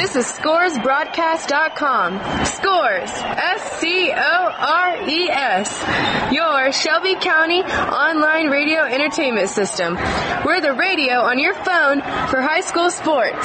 This is ScoresBroadcast.com. Scores, SCORES, your Shelby County online radio entertainment system. We're the radio on your phone for high school sports.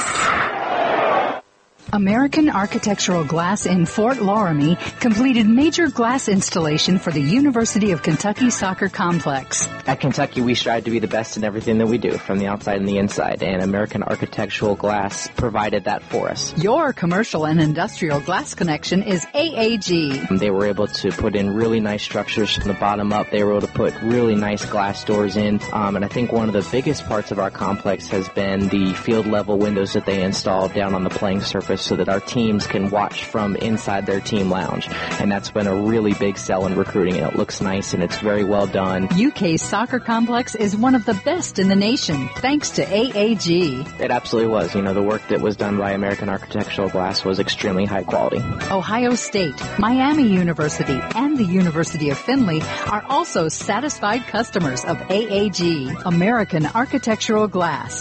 American Architectural Glass in Fort Loramie completed major glass installation for the University of Kentucky Soccer Complex. At Kentucky, we strive to be the best in everything that we do, from the outside and the inside, and American Architectural Glass provided that for us. Your commercial and industrial glass connection is AAG. They were able to put in really nice structures from the bottom up. They were able to put really nice glass doors in, and I think one of the biggest parts of our complex has been the field-level windows that they installed down on the playing surface, so that our teams can watch from inside their team lounge. And that's been a really big sell in recruiting, and it looks nice and it's very well done. UK's soccer complex is one of the best in the nation, thanks to AAG. It absolutely was. You know, the work that was done by American Architectural Glass was extremely high quality. Ohio State, Miami University, and the University of Findlay are also satisfied customers of AAG, American Architectural Glass.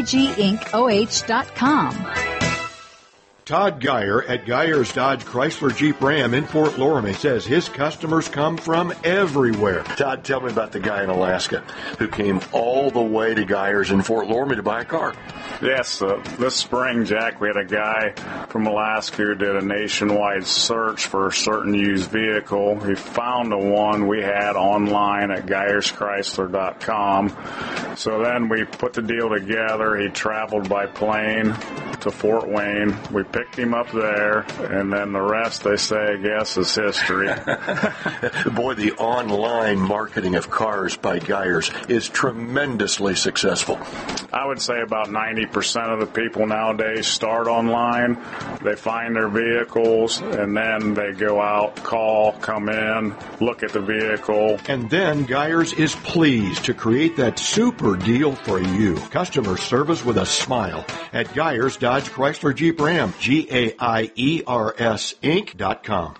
AAGIncOH.com. Todd Geyer at Geyer's Dodge Chrysler Jeep Ram in Fort Loramie says his customers come from everywhere. Todd, tell me about the guy in Alaska who came all the way to Geyer's in Fort Loramie to buy a car. Yes, this spring, Jack, we had a guy from Alaska who did a nationwide search for a certain used vehicle. He found the one we had online at GeyersChrysler.com. So then we put the deal together. He traveled by plane to Fort Wayne. We picked him up there, and then the rest, they say, I guess, is history. Boy, the online marketing of cars by Geyers is tremendously successful. I would say about 90% of the people nowadays start online. They find their vehicles, and then they go out, call, come in, look at the vehicle. And then Geyers is pleased to create that super deal for you. Customer service with a smile at Geyers Dodge Chrysler Jeep Ram, GAIERS Inc.com.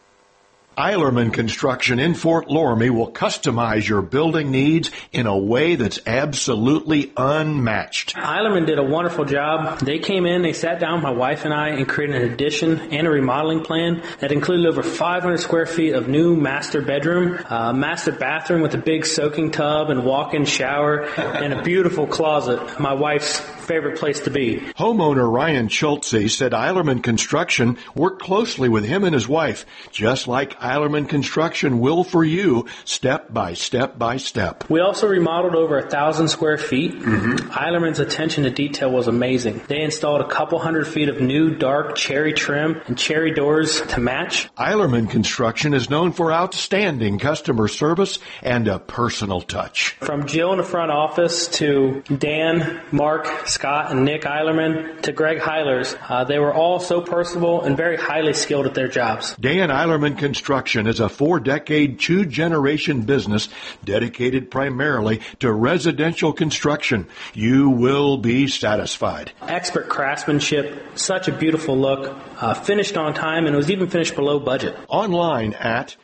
Eilerman Construction in Fort Loramie will customize your building needs in a way that's absolutely unmatched. Eilerman did a wonderful job. They came in, they sat down, my wife and I, and created an addition and a remodeling plan that included over 500 square feet of new master bedroom, master bathroom with a big soaking tub and walk-in shower, and a beautiful closet, my wife's favorite place to be. Homeowner Ryan Schultze said Eilerman Construction worked closely with him and his wife, just like Eilerman Construction will for you, step by step by step. We also remodeled over 1,000 square feet. Eilerman's attention to detail was amazing. They installed a couple hundred feet of new dark cherry trim and cherry doors to match. Eilerman Construction is known for outstanding customer service and a personal touch. From Jill in the front office to Dan, Mark, Scott, and Nick Eilerman to Greg Heilers, they were all so personable and very highly skilled at their jobs. Dan Eilerman Construction is a 4-decade, 2-generation business dedicated primarily to residential construction. You will be satisfied. Expert craftsmanship, such a beautiful look, finished on time, and it was even finished below budget. Online at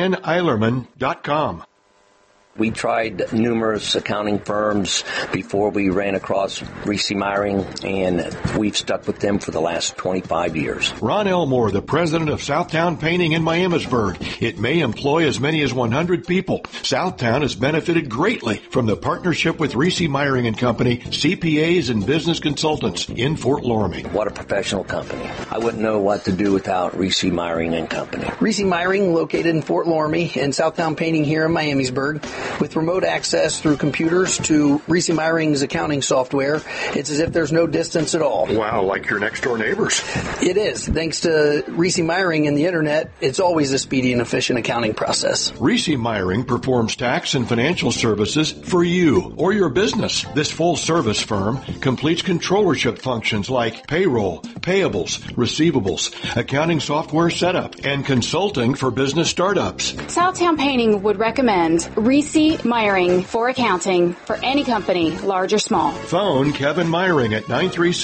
daneilerman.com. We tried numerous accounting firms before we ran across Reese Meyering, and we've stuck with them for the last 25 years. Ron Elmore, the president of Southtown Painting in Miamisburg. It may employ as many as 100 people. Southtown has benefited greatly from the partnership with Reese Meyering and Company, CPAs and business consultants in Fort Loramie. What a professional company. I wouldn't know what to do without Reese Meyering and Company. Reese Meyering, located in Fort Loramie, and Southtown Painting here in Miamisburg. With remote access through computers to Reese Meyering's accounting software, it's as if there's no distance at all. Wow, like your next-door neighbors. It is. Thanks to Reese Meyering and the Internet, it's always a speedy and efficient accounting process. Reese Meyering performs tax and financial services for you or your business. This full-service firm completes controllership functions like payroll, payables, receivables, accounting software setup, and consulting for business startups. Southtown Painting would recommend Reese Meyering for accounting for any company, large or small. Phone Kevin Meyering at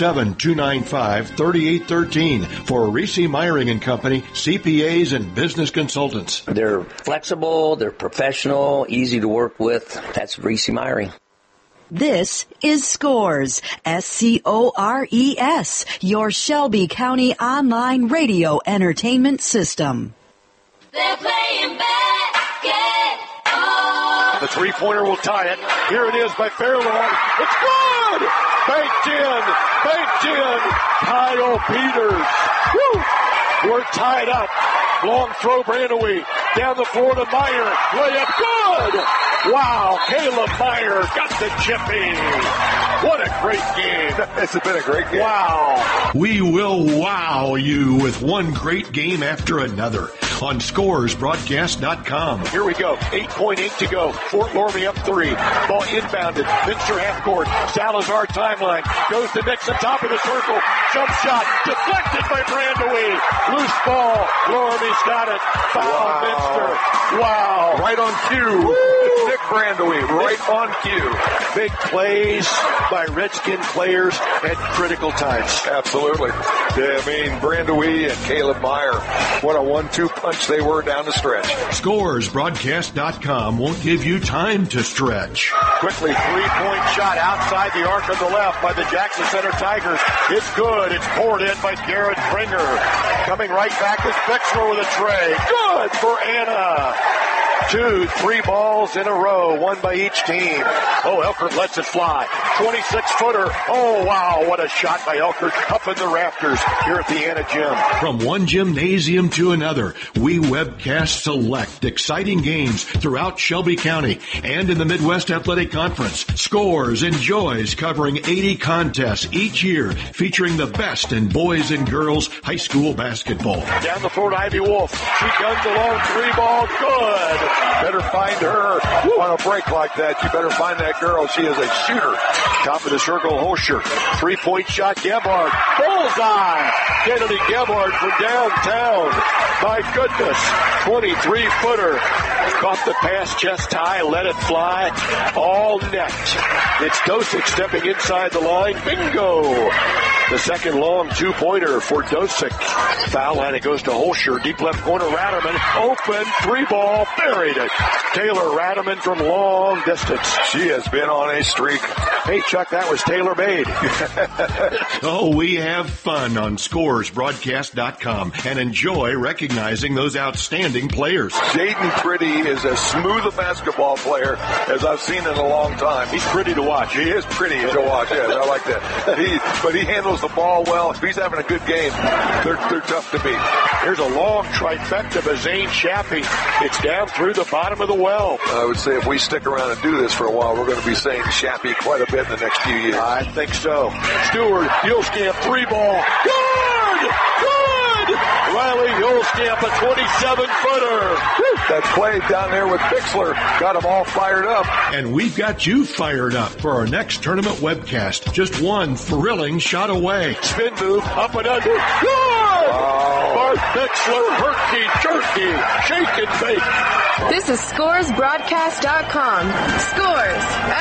937-295-3813 for Reese Meyering and Company, CPAs and business consultants. They're flexible, they're professional, easy to work with. That's Reese Meyering. This is Scores, SCORES, your Shelby County online radio entertainment system. They're playing basketball. The three-pointer will tie it. Here it is by Fairlawn. It's good! Banked in. Kyle Peters. Woo! We're tied up. Long throw, Brandewee. Down the floor to Meyer. Layup, good! Wow, Caleb Meyer got the chippy. What a great game. It's been a great game. Wow. We will wow you with one great game after another on ScoresBroadcast.com. Here we go. 8.8 to go. Fort Loramie up 3. Ball inbounded. Minster half court. Salazar timeline. Goes to Nixon, top of the circle. Jump shot. Deflected by Brandewee. Loose ball. Loramie's got it. Foul Minster. Wow. Right on cue. Woo! It's Nick Brandewee. Right on cue. Big plays by Redskin players at critical times. Absolutely. I mean, Brandewee and Caleb Meyer. What a 1-2 punch they were down the stretch. ScoresBroadcast.com won't give you time to stretch. Quickly, three-point shot outside the arc on the left by the Jackson Center Tigers. It's good. It's poured in by Garrett Pringer. Coming right back is Bixler with a tray. Good for Anna. 2, 3 balls in a row, one by each team. Oh, Elkert lets it fly. 26-footer. Oh, wow, what a shot by Elkert up in the rafters here at the Anna Gym. From one gymnasium to another, we webcast select exciting games throughout Shelby County and in the Midwest Athletic Conference. Scores enjoys covering 80 contests each year featuring the best in boys and girls high school basketball. Down the floor to Ivy Wolf. She guns along, 3-ball, good. Better find her on a break like that. You better find that girl. She is a shooter. Top of the circle, Hosher. 3-point shot, Gebhard. Bullseye. Kennedy Gebhard from downtown. My goodness. 23-footer. Caught the pass chest high, let it fly. All net. It's Dosick stepping inside the line. Bingo. The second long 2-pointer for Dosick. Foul line, it goes to Holscher. Deep left corner, Radaman. Open, 3-ball, buried it. Taylor Radaman from long distance. She has been on a streak. Hey, Chuck, that was tailor-made. Oh, we have fun on ScoresBroadcast.com and enjoy recognizing those outstanding players. Jaden Pretty is as smooth a basketball player as I've seen in a long time. He's pretty to watch. He is pretty to watch, yes, I like that. But he handles the ball well. If he's having a good game, they're tough to beat. Here's a long trifecta by Zane Shappy. It's down through the bottom of the well. I would say if we stick around and do this for a while, we're going to be saying Shappy quite a bit in the next few years. I think so. Stewart, Yulskamp, 3-ball. Good! Riley Yulskamp, a 27-footer. That play down there with Bixler got them all fired up. And we've got you fired up for our next tournament webcast. Just one thrilling shot away. Spin move, up and under. Good! Wow. Bart Bixler, herky, jerky, shake and bake. This is ScoresBroadcast.com. Scores,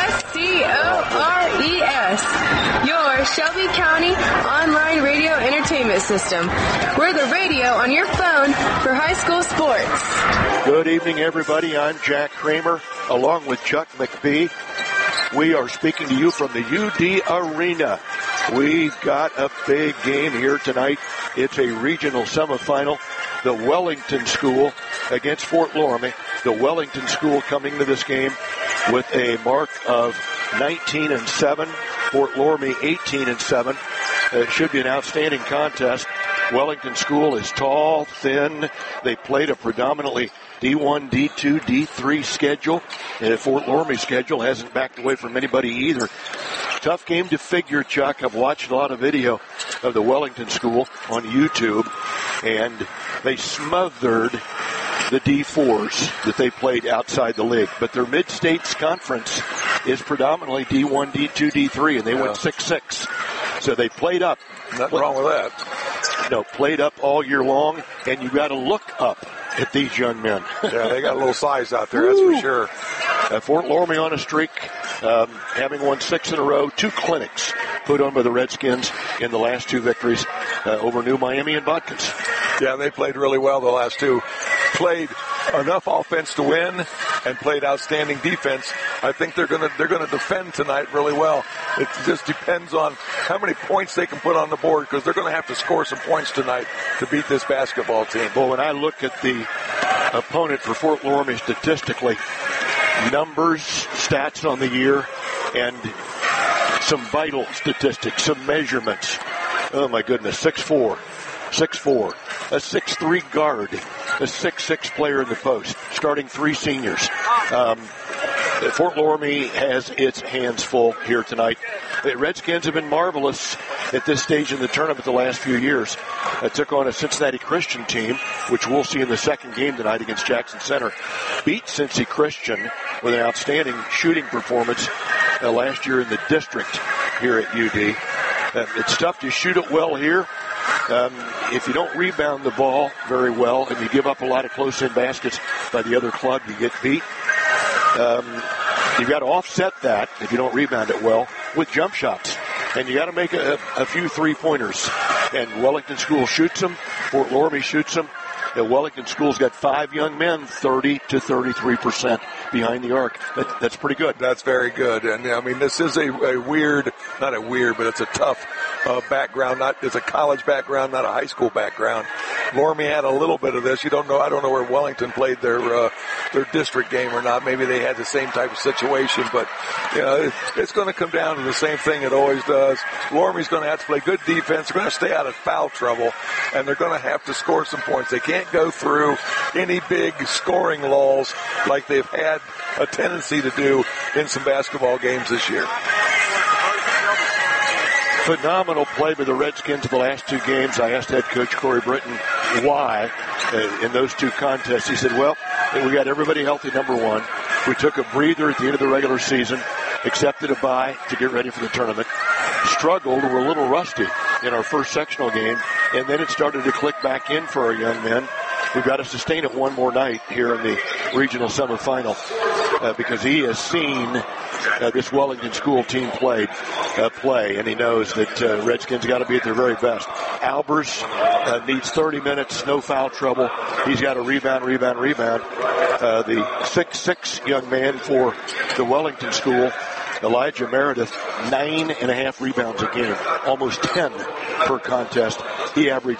SCORES, your Shelby County online radio entertainment system. We're the radio on your phone for high school sports. Good evening, everybody. I'm Jack Kramer, along with Chuck McBee. We are speaking to you from the UD Arena. We've got a big game here tonight. It's a regional semifinal. The Wellington School against Fort Loramie. The Wellington School coming to this game with a mark of 19-7. Fort Loramie 18-7. It should be an outstanding contest. Wellington School is tall, thin. They played a predominantly D1, D2, D3 schedule. And the Fort Loramie schedule hasn't backed away from anybody either. Tough game to figure, Chuck. I've watched a lot of video of the Wellington School on YouTube, and they smothered the D4s that they played outside the league. But their mid-states conference is predominantly D1, D2, D3, and they went 6-6. So they played up. Nothing wrong with that. No, played up all year long, and you got to look up at these young men. Yeah, they got a little size out there, that's for sure. Fort Loramie on a streak, having won 6 in a row. 2 clinics put on by the Redskins in the last 2 victories over New Miami and Botkins. Yeah, they played really well the last 2. Played enough offense to win, and played outstanding defense. I think they're going to defend tonight really well. It just depends on how many points they can put on the board, because they're going to have to score some points tonight to beat this basketball team. Well, when I look at the opponent for Fort Loramie statistically, numbers, stats on the year, and some vital statistics, some measurements. Oh, my goodness, 6'4", a 6'3" guard, a 6'6" player in the post, starting 3 seniors. Fort Loramie has its hands full here tonight. The Redskins have been marvelous at this stage in the tournament the last few years. Took on a Cincinnati Christian team, which we'll see in the second game tonight against Jackson Center. Beat Cincy Christian with an outstanding shooting performance last year in the district here at UD. It's tough to shoot it well here. If you don't rebound the ball very well and you give up a lot of close-in baskets by the other club, you get beat. You've got to offset that if you don't rebound it well with jump shots. And you got to make a few three-pointers. And Wellington School shoots them. Fort Loramie shoots them. Wellington School's got 5 young men, 30 to 33% behind the arc. That's pretty good. That's very good. And, I mean, this is a weird, not a weird, but it's a tough background. It's a college background, not a high school background. Loramie had a little bit of this. I don't know where Wellington played their district game or not. Maybe they had the same type of situation, but it's going to come down to the same thing it always does. Loramie's going to have to play good defense. They're going to stay out of foul trouble, and they're going to have to score some points. They can't go through any big scoring lulls like they've had a tendency to do in some basketball games this year. Phenomenal play by the Redskins in the last 2 games. I asked head coach Corey Britton why in those 2 contests. He said, well, we got everybody healthy, number 1. We took a breather at the end of the regular season, accepted a bye to get ready for the tournament, struggled, were a little rusty in our first sectional game, and then it started to click back in for our young men. We've got to sustain it one more night here in the regional semifinal because he has seen this Wellington School team play, and he knows that Redskins got to be at their very best. Albers needs 30 minutes, no foul trouble. He's got to rebound. The 6'6" young man for the Wellington School, Elijah Meredith, 9.5 rebounds a game, almost 10 per contest. He averages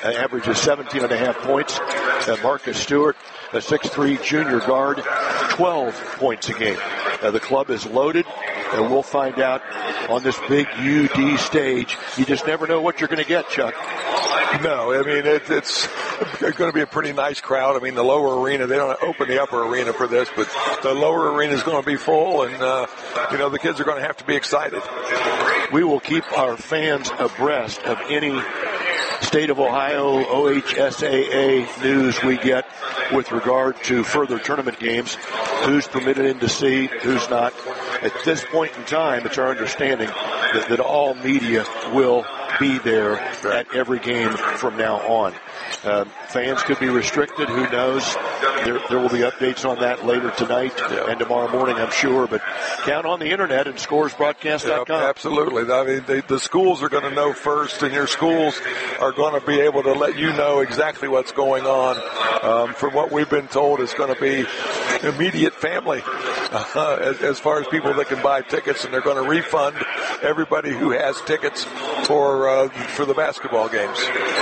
17.5 points. Marcus Stewart, a 6'3" junior guard, 12 points a game. The club is loaded, and we'll find out on this big UD stage. You just never know what you're going to get, Chuck. No, I mean, it's going to be a pretty nice crowd. I mean, the lower arena, they don't open the upper arena for this, but the lower arena is going to be full, and, the kids are going to have to be excited. We will keep our fans abreast of any State of Ohio OHSAA news we get with regard to further tournament games, who's permitted in to see, who's not. At this point in time, it's our understanding that all media will be there at every game from now on. Fans could be restricted. Who knows? There will be updates on that later tonight and tomorrow morning, I'm sure. But count on the internet and scoresbroadcast.com. Absolutely. I mean, the schools are going to know first, and your schools are going to be able to let you know exactly what's going on. From what we've been told, it's going to be immediate family as far as people that can buy tickets, and they're going to refund everybody who has tickets for the basketball games.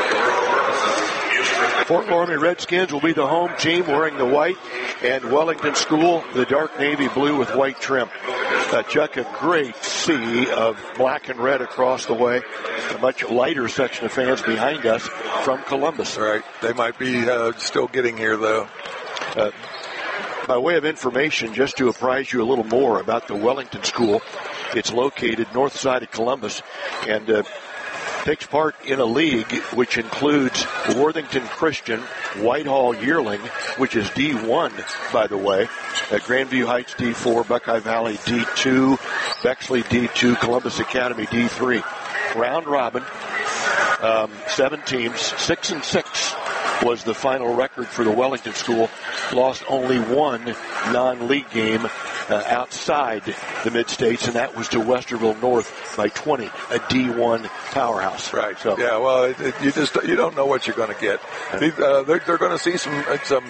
Fort Loramie Redskins will be the home team wearing the white, and Wellington School the dark navy blue with white trim. Chuck, a great sea of black and red across the way. A much lighter section of fans behind us from Columbus. Right. They might be still getting here, though. By way of information, just to apprise you a little more about the Wellington School, it's located north side of Columbus and takes part in a league which includes Worthington Christian, Whitehall Yearling, which is D1, by the way, Grandview Heights D4, Buckeye Valley D2, Bexley D2, Columbus Academy D3. Round robin, 7 teams, 6-6 was the final record for the Wellington School. Lost only 1 non-league game outside the Mid-States, and that was to Westerville North by 20, a D1 powerhouse. Right. So. Yeah. Well, you don't know what you're going to get. They're going to see some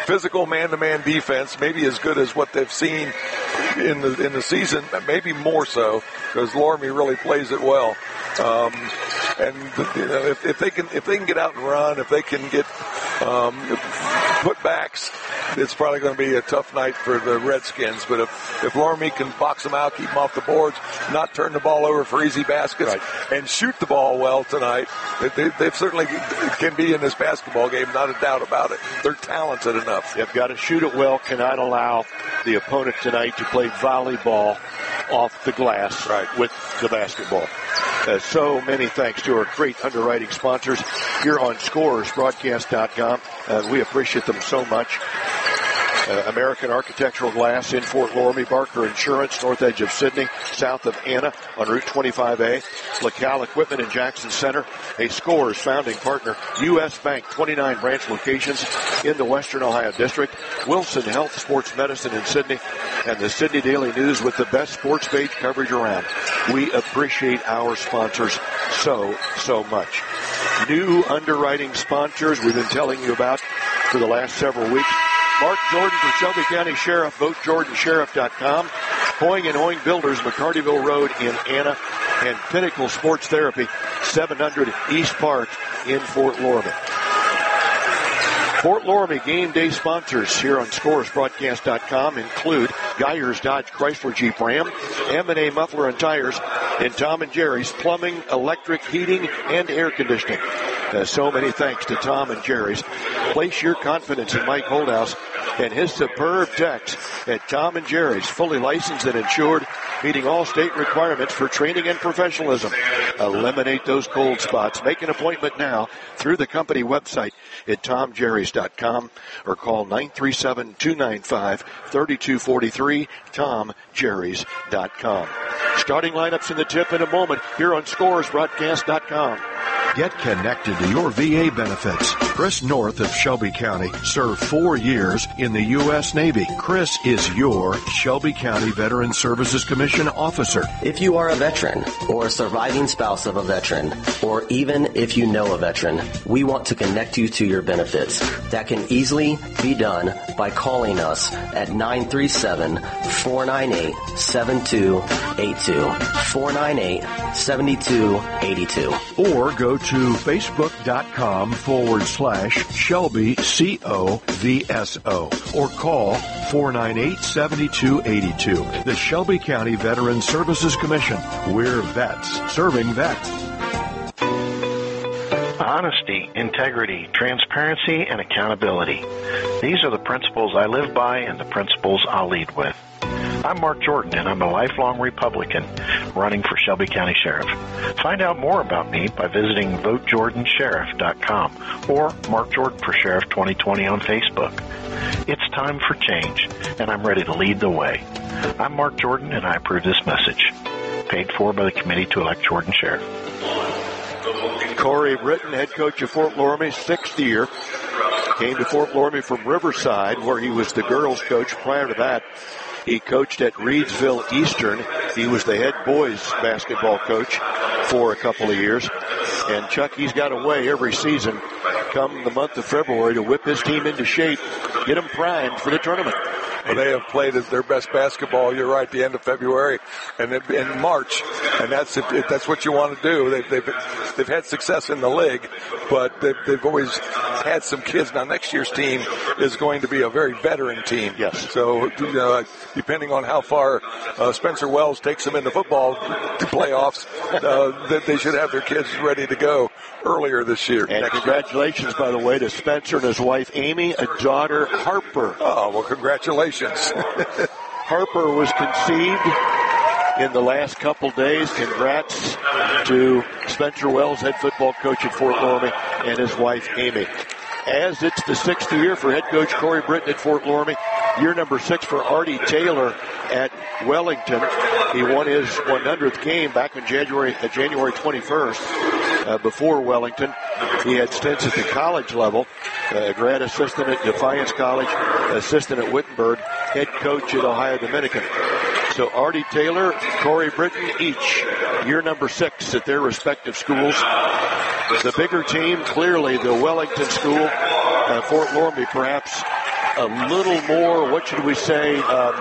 physical man-to-man defense, maybe as good as what they've seen in the season, maybe more so, because Loramie really plays it well. And if they can get out and run, if they can get putbacks, it's probably going to be a tough night for the Redskins. But if Loramie can box them out, keep them off the boards, not turn the ball over for easy baskets, and shoot the ball well tonight, they certainly can be in this basketball game, not a doubt about it. They're talented enough. They've got to shoot it well, cannot allow the opponent tonight to play volleyball off the glass with the basketball. So many thanks to our great underwriting sponsors here on ScorersBroadcast.com. We appreciate them so much. American Architectural Glass in Fort Loramie, Barker Insurance, north edge of Sydney, south of Anna on Route 25A, LaCal Equipment in Jackson Center, a Scores founding partner, U.S. Bank, 29 branch locations in the Western Ohio District, Wilson Health Sports Medicine in Sydney, and the Sydney Daily News with the best sports page coverage around. We appreciate our sponsors so much. New underwriting sponsors we've been telling you about for the last several weeks. Mark Jordan for Shelby County Sheriff, VoteJordanSheriff.com. Hoying and Hoying Builders, McCartyville Road in Anna, and Pinnacle Sports Therapy, 700 East Park in Fort Loramie. Fort Loramie game day sponsors here on ScoresBroadcast.com include Geyers Dodge Chrysler Jeep Ram, M&A Muffler and Tires, and Tom and Jerry's Plumbing, Electric, Heating, and Air Conditioning. So many thanks to Tom and Jerry's. Place your confidence in Mike Holdhouse and his superb techs at Tom and Jerry's, fully licensed and insured, meeting all state requirements for training and professionalism. Eliminate those cold spots. Make an appointment now through the company website at TomJerrys.com or call 937-295-3243, TomJerrys.com. Starting lineups in the tip in a moment here on ScoresBroadcast.com. Get connected to your VA benefits. Chris North of Shelby County served 4 years in the U.S. Navy. Chris is your Shelby County Veteran Services Commission officer. If you are a veteran or a surviving spouse of a veteran, or even if you know a veteran, we want to connect you to your benefits. That can easily be done by calling us at 937-498-7282. 498-7282. Or go to Facebook.com/Shelby COVSO or call 498-7282. The Shelby County Veteran Services Commission. We're vets serving vets. Honesty, integrity, transparency, and accountability. These are the principles I live by and the principles I'll lead with. I'm Mark Jordan, and I'm a lifelong Republican running for Shelby County Sheriff. Find out more about me by visiting VoteJordanSheriff.com or Mark Jordan for Sheriff 2020 on Facebook. It's time for change, and I'm ready to lead the way. I'm Mark Jordan, and I approve this message. Paid for by the Committee to Elect Jordan Sheriff. Corey Britton, head coach of Fort Loramie, 6th year. Came to Fort Loramie from Riverside, where he was the girls' coach. Prior to that, he coached at Reedsville Eastern. He was the head boys basketball coach for a couple of years. And Chuck, he's got a way every season come the month of February to whip his team into shape, get them primed for the tournament. Well, they have played at their best basketball, you're right, the end of February and in March. And that's if that's what you want to do. They've had success in the league, but they've always had some kids. Now, next year's team is going to be a very veteran team. Yes. So, depending on how far Spencer Wells takes them in the football playoffs, they should have their kids ready to go earlier this year. And congratulations, by the way, to Spencer and his wife, Amy, a daughter, Harper. Oh, well, congratulations. Harper was conceived in the last couple days. Congrats to Spencer Wells, head football coach at Fort Loramie, and his wife, Amy. As it's the 6th year for head coach Corey Britton at Fort Loramie, year number 6 for Artie Taylor at Wellington. He won his 100th game back on January 21st. Before Wellington, he had stints at the college level, grad assistant at Defiance College, assistant at Wittenberg, head coach at Ohio Dominican. So Artie Taylor, Corey Britton, each year number 6 at their respective schools. The bigger team, clearly the Wellington school, Fort Loramie perhaps a little more, what should we say,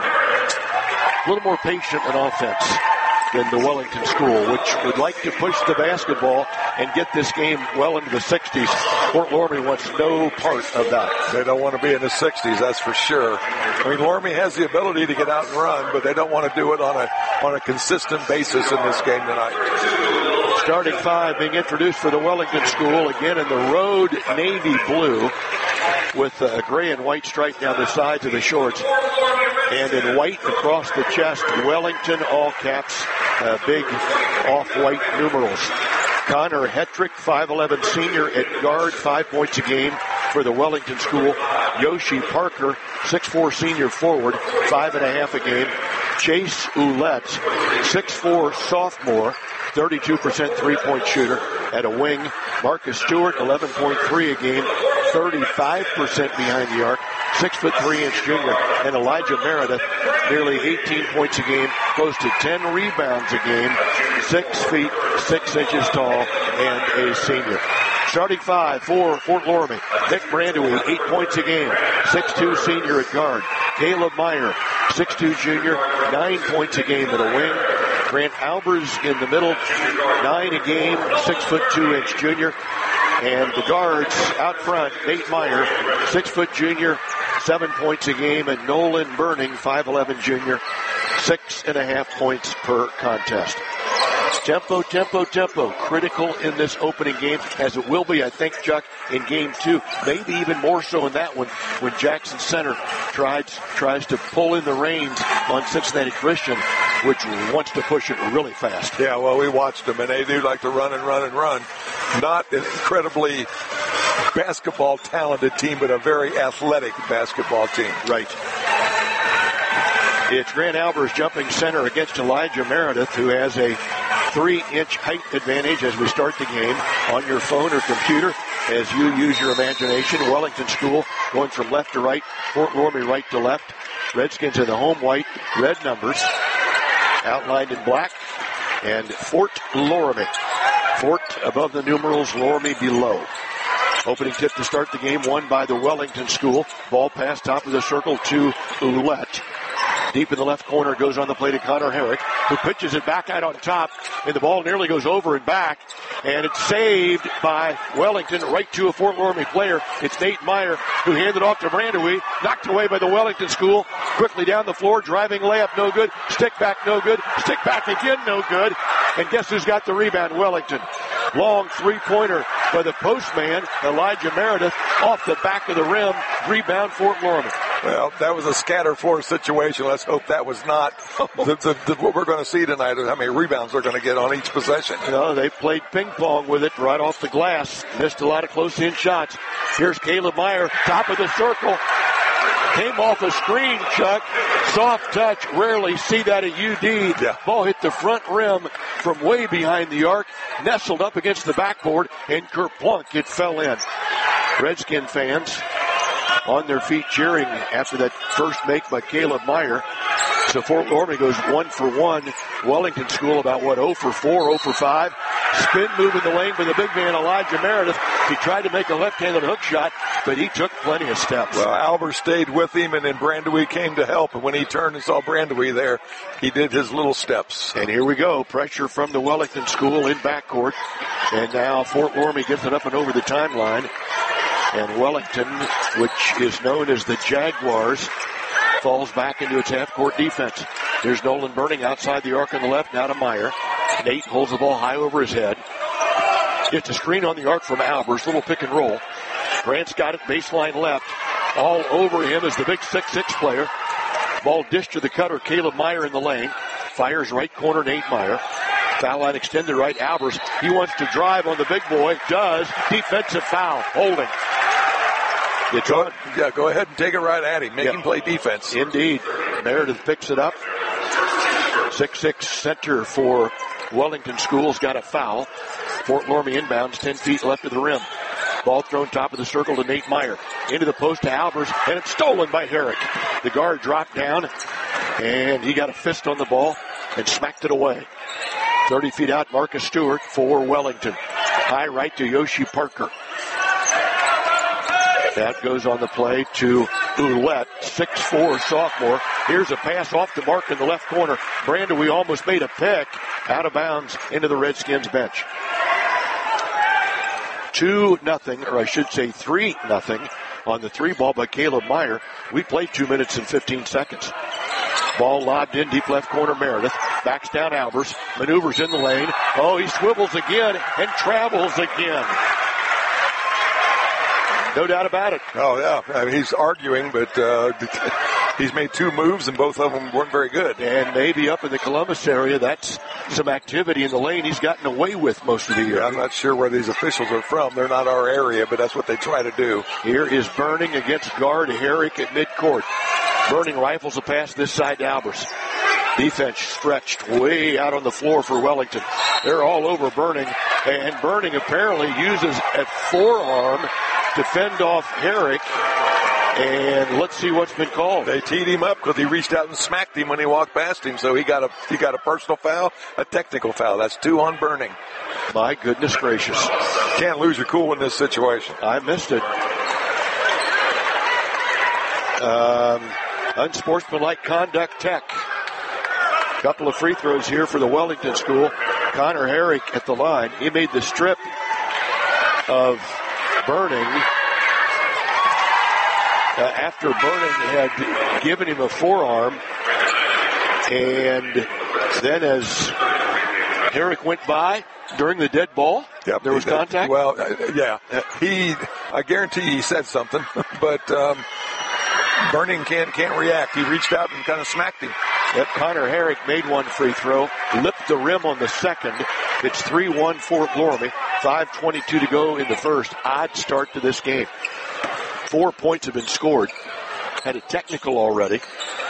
a little more patient in offense than the Wellington School, which would like to push the basketball and get this game well into the 60s. Fort Loramie wants no part of that. They don't want to be in the 60s, that's for sure. I mean, Loramie has the ability to get out and run, but they don't want to do it on a consistent basis in this game tonight. Starting five being introduced for the Wellington School, again in the road navy blue with a gray and white stripe down the sides of the shorts. And in white across the chest, Wellington, all caps, big off-white numerals. Connor Hetrick, 5'11 senior at guard, 5 points a game for the Wellington School. Yoshi Parker, 6'4 senior forward, 5.5 a game. Chase Ouellette, 6'4 sophomore, 32% three-point shooter at a wing. Marcus Stewart, 11.3 a game, 35% behind the arc, 6'3" junior. And Elijah Meredith, nearly 18 points a game, close to 10 rebounds a game, 6 feet, 6 inches tall, and a senior. Starting five for Fort Loramie. Nick Brandewee, 8 points a game, 6'2 senior at guard. Caleb Meyer, 6'2 junior, 9 points a game at a wing. Grant Albers in the middle, 9 a game, 6'2" junior. And the guards out front, Nate Meyer, 6' junior, 7 points a game, and Nolan Burning, 5'11 junior, 6.5 points per contest. Tempo, tempo, tempo. Critical in this opening game, as it will be, I think, Chuck, in game two. Maybe even more so in that one when Jackson Center tries to pull in the reins on Cincinnati Christian, which wants to push it really fast. Yeah, well, we watched them, and they do like to run and run and run. Not an incredibly basketball talented team, but a very athletic basketball team. Right. It's Grant Albers jumping center against Elijah Meredith, who has a 3-inch height advantage as we start the game on your phone or computer as you use your imagination. Wellington School going from left to right, Fort Loramie right to left. Redskins in the home white, red numbers, outlined in black, and Fort Loramie. Fort above the numerals, Loramie below. Opening tip to start the game, won by the Wellington School. Ball pass top of the circle to Ouellette. Deep in the left corner, goes on the play to Connor Herrick, who pitches it back out on top, and the ball nearly goes over and back, and it's saved by Wellington, right to a Fort Loramie player. It's Nate Meyer, who handed off to Brandewee, knocked away by the Wellington School, quickly down the floor, driving layup, no good, stick back, no good, stick back again, no good, and guess who's got the rebound? Wellington. Long three-pointer by the postman, Elijah Meredith, off the back of the rim, rebound Fort Loramie. Well, that was a scatter floor situation. Let's hope that was not what we're going to see tonight, how many rebounds they're going to get on each possession. You know, they played ping pong with it right off the glass. Missed a lot of close-in shots. Here's Caleb Meyer, top of the circle. Came off a screen, Chuck. Soft touch. Rarely see that at UD. Yeah. Ball hit the front rim from way behind the arc, nestled up against the backboard, and kerplunk, it fell in. Redskin fans on their feet cheering after that first make by Caleb Meyer. So Fort Loramie goes 1 for 1. Wellington School about 0 for 4, 0 for 5. Spin move in the lane for the big man Elijah Meredith. He tried to make a left-handed hook shot, but he took plenty of steps. Well, Albers stayed with him, and then Brandewee came to help. And when he turned and saw Brandewee there, he did his little steps. And here we go. Pressure from the Wellington School in backcourt. And now Fort Loramie gets it up and over the timeline. And Wellington, which is known as the Jaguars, falls back into its half-court defense. There's Nolan Burning outside the arc on the left, now to Meyer. Nate holds the ball high over his head. Gets a screen on the arc from Albers, little pick and roll. Grant's got it, baseline left. All over him is the big 6'6 player. Ball dished to the cutter, Caleb Meyer in the lane. Fires right corner, Nate Meyer. Foul line extended right, Albers. He wants to drive on the big boy, does. Defensive foul, holding. Go ahead and take it right at him. Make him play defense. Indeed. Meredith picks it up. 6'6 center for Wellington School's got a foul. Fort Loramie inbounds, 10 feet left of the rim. Ball thrown top of the circle to Nate Meyer. Into the post to Albers, and it's stolen by Herrick. The guard dropped down, and he got a fist on the ball and smacked it away. 30 feet out, Marcus Stewart for Wellington. High right to Yoshi Parker. That goes on the play to Ouellette, 6'4", sophomore. Here's a pass off the mark in the left corner. Brandewie almost made a pick, out of bounds into the Redskins bench. 2-0, or I should say 3-0 on the 3 ball by Caleb Meyer. We played 2 minutes and 15 seconds. Ball lobbed in deep left corner. Meredith backs down Albers, maneuvers in the lane. Oh, he swivels again and travels again. No doubt about it. Oh, yeah. I mean, he's arguing, but he's made 2 moves, and both of them weren't very good. And maybe up in the Columbus area, that's some activity in the lane he's gotten away with most of the year. I'm not sure where these officials are from. They're not our area, but that's what they try to do. Here is Burning against guard Herrick at midcourt. Burning rifles a pass this side to Albers. Defense stretched way out on the floor for Wellington. They're all over Burning, and Burning apparently uses a forearm to fend off Herrick, and let's see what's been called. They teed him up because he reached out and smacked him when he walked past him, so he got a personal foul, a technical foul. That's 2 on Burning. My goodness gracious. Can't lose your cool in this situation. I missed it. Unsportsmanlike conduct tech. Couple of free throws here for the Wellington school. Connor Herrick at the line. He made the strip of Burning after Burning had given him a forearm, and then as Herrick went by during the dead ball, there was contact. Well, yeah, I guarantee he said something, but Burning can't react. He reached out and kind of smacked him. Yep, Connor Herrick made one free throw, lipped the rim on the second. It's 3-1 Fort Loramie. 5:22 to go in the first. Odd start to this game. 4 points have been scored. Had a technical already.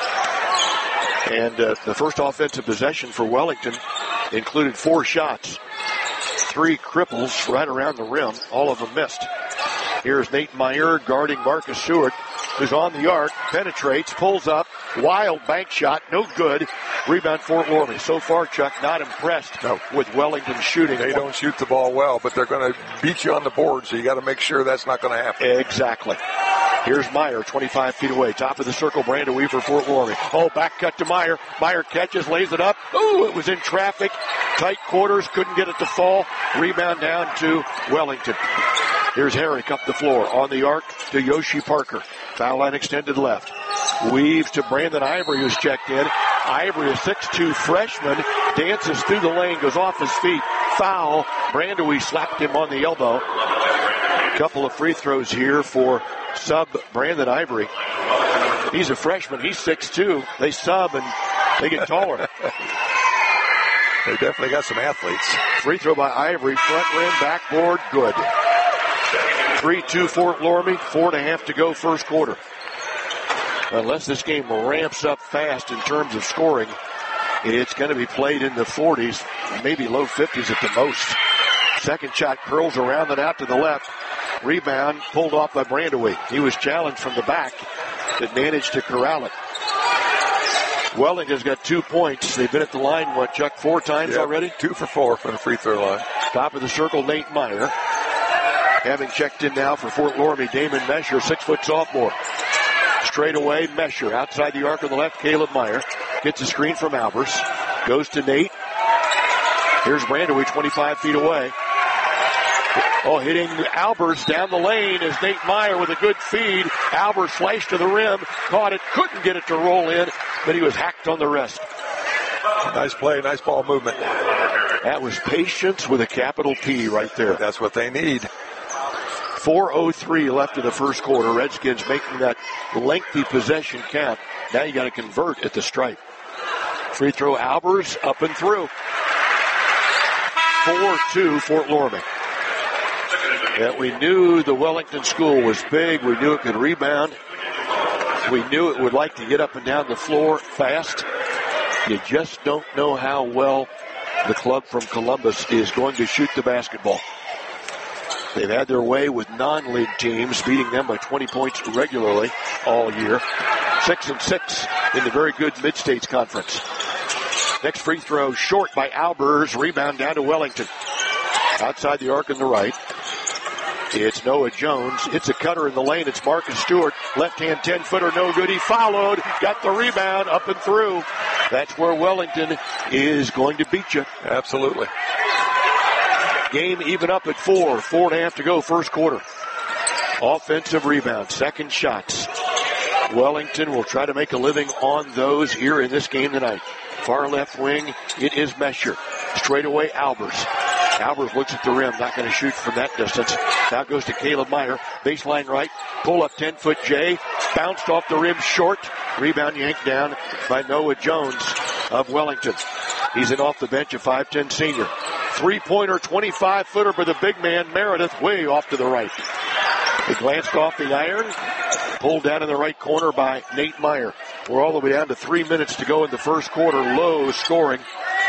And the first offensive possession for Wellington included 4 shots. 3 cripples right around the rim. All of them missed. Here's Nate Meyer guarding Marcus Stewart, who's on the arc, penetrates, pulls up, wild bank shot, no good. Rebound Fort Loramie. So far, Chuck, not impressed with Wellington's shooting. They don't shoot the ball well, but they're going to beat you on the board, so you got to make sure that's not going to happen. Exactly. Here's Meyer, 25 feet away. Top of the circle, Brandewie for Fort Loramie. Oh, back cut to Meyer. Meyer catches, lays it up. Ooh, it was in traffic. Tight quarters, couldn't get it to fall. Rebound down to Wellington. Here's Herrick up the floor. On the arc to Yoshi Parker. Foul line extended left. Weaves to Brandon Ivory, who's checked in. Ivory, a 6'2 freshman, dances through the lane, goes off his feet. Foul. Brandewie slapped him on the elbow. Couple of free throws here for sub Brandon Ivory. He's a freshman. He's 6'2. They sub and they get taller. They definitely got some athletes. Free throw by Ivory. Front rim, backboard, good. 3-2 Fort Loramie. 4.5 to go first quarter. Unless this game ramps up fast in terms of scoring, it's going to be played in the 40s, maybe low 50s at the most. Second shot curls around and out to the left. Rebound pulled off by Brandewie. He was challenged from the back, but managed to corral it. Wellington's got 2 points. They've been at the line, Chuck, 4 times already? 2 for 4 from the free throw line. Top of the circle, Nate Meyer. Having checked in now for Fort Loramie, Damon Mesher, 6-foot sophomore. Straight away, Mesher. Outside the arc on the left, Caleb Meyer. Gets a screen from Albers. Goes to Nate. Here's Brandewie, 25 feet away. Oh, hitting Albers down the lane is Nate Meyer with a good feed. Albers flashed to the rim, caught it, couldn't get it to roll in, but he was hacked on the wrist. Nice play, nice ball movement. That was patience with a capital P right there. That's what they need. 4:03 left in the first quarter. Redskins making that lengthy possession count. Now you got to convert at the stripe. Free throw, Albers up and through. 4-2 Fort Loramie. Yeah, we knew the Wellington school was big. We knew it could rebound. We knew it would like to get up and down the floor fast. You just don't know how well the club from Columbus is going to shoot the basketball. They've had their way with non-league teams, beating them by 20 points regularly all year. 6-6 in the very good Mid-States Conference. Next free throw short by Albers. Rebound down to Wellington. Outside the arc on the right. It's Noah Jones. It's a cutter in the lane. It's Marcus Stewart. Left-hand 10-footer, no good. He followed, got the rebound, up and through. That's where Wellington is going to beat you. Absolutely. Game even up at 4.5 to go, first quarter. Offensive rebound, second shots. Wellington will try to make a living on those here in this game tonight. Far left wing, it is Mesher. Straight away, Albers. Albers looks at the rim, not going to shoot from that distance. Now goes to Caleb Meyer. Baseline right, pull up 10-foot J. Bounced off the rim short. Rebound yanked down by Noah Jones of Wellington. He's an off the bench, a 5'10 senior. Three-pointer, 25-footer for the big man, Meredith, way off to the right. He glanced off the iron, pulled down in the right corner by Nate Meyer. We're all the way down to 3 minutes to go in the first quarter. Low scoring,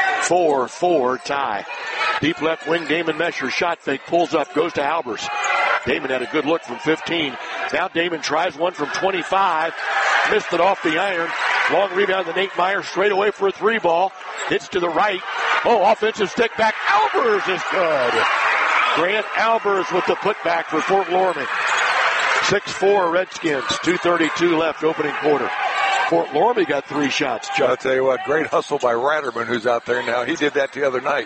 4-4 tie. Deep left wing, Damon Mesher, shot fake, pulls up, goes to Albers. Damon had a good look from 15. Now Damon tries one from 25. Missed it off the iron. Long rebound to Nate Meyer, straight away for a three ball. Hits to the right. Oh, offensive stick back. Albers is good. Grant Albers with the putback for Fort Loramie. 6-4 Redskins, 2:32 left, opening quarter. Fort Loramie got 3 shots, Chuck. I'll tell you what, great hustle by Ratterman, who's out there now. He did that the other night.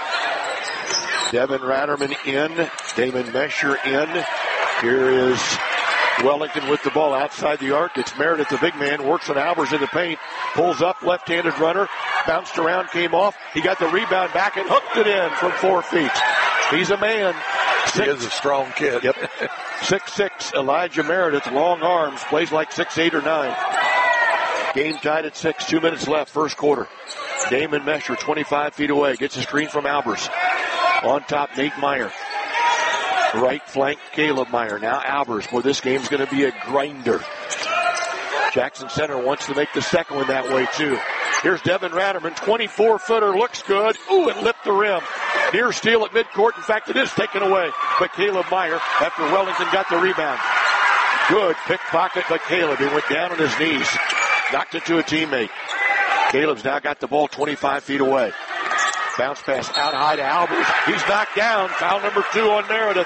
Devin Ratterman in, Damon Mesher in. Here is Wellington with the ball outside the arc. It's Meredith, the big man, works on Albers in the paint. Pulls up, left-handed runner. Bounced around, came off. He got the rebound back and hooked it in from 4 feet. He's a man. He is a strong kid. Yep. 6'6", Elijah Meredith, long arms, plays like 6'8" or 9. Game tied at 6, 2 minutes left, first quarter. Damon Mesher, 25 feet away, gets a screen from Albers. On top, Nate Meyer. Right flank, Caleb Meyer. Now Albers. Boy, this game's going to be a grinder. Jackson Center wants to make the second one that way, too. Here's Devin Ratterman, 24-footer, looks good. Ooh, it lipped the rim. Near steal at midcourt. In fact, it is taken away by Caleb Meyer after Wellington got the rebound. Good pickpocket by Caleb. He went down on his knees. Knocked it to a teammate. Caleb's now got the ball 25 feet away. Bounce pass out high to Albers. He's knocked down. Foul number 2 on Meredith.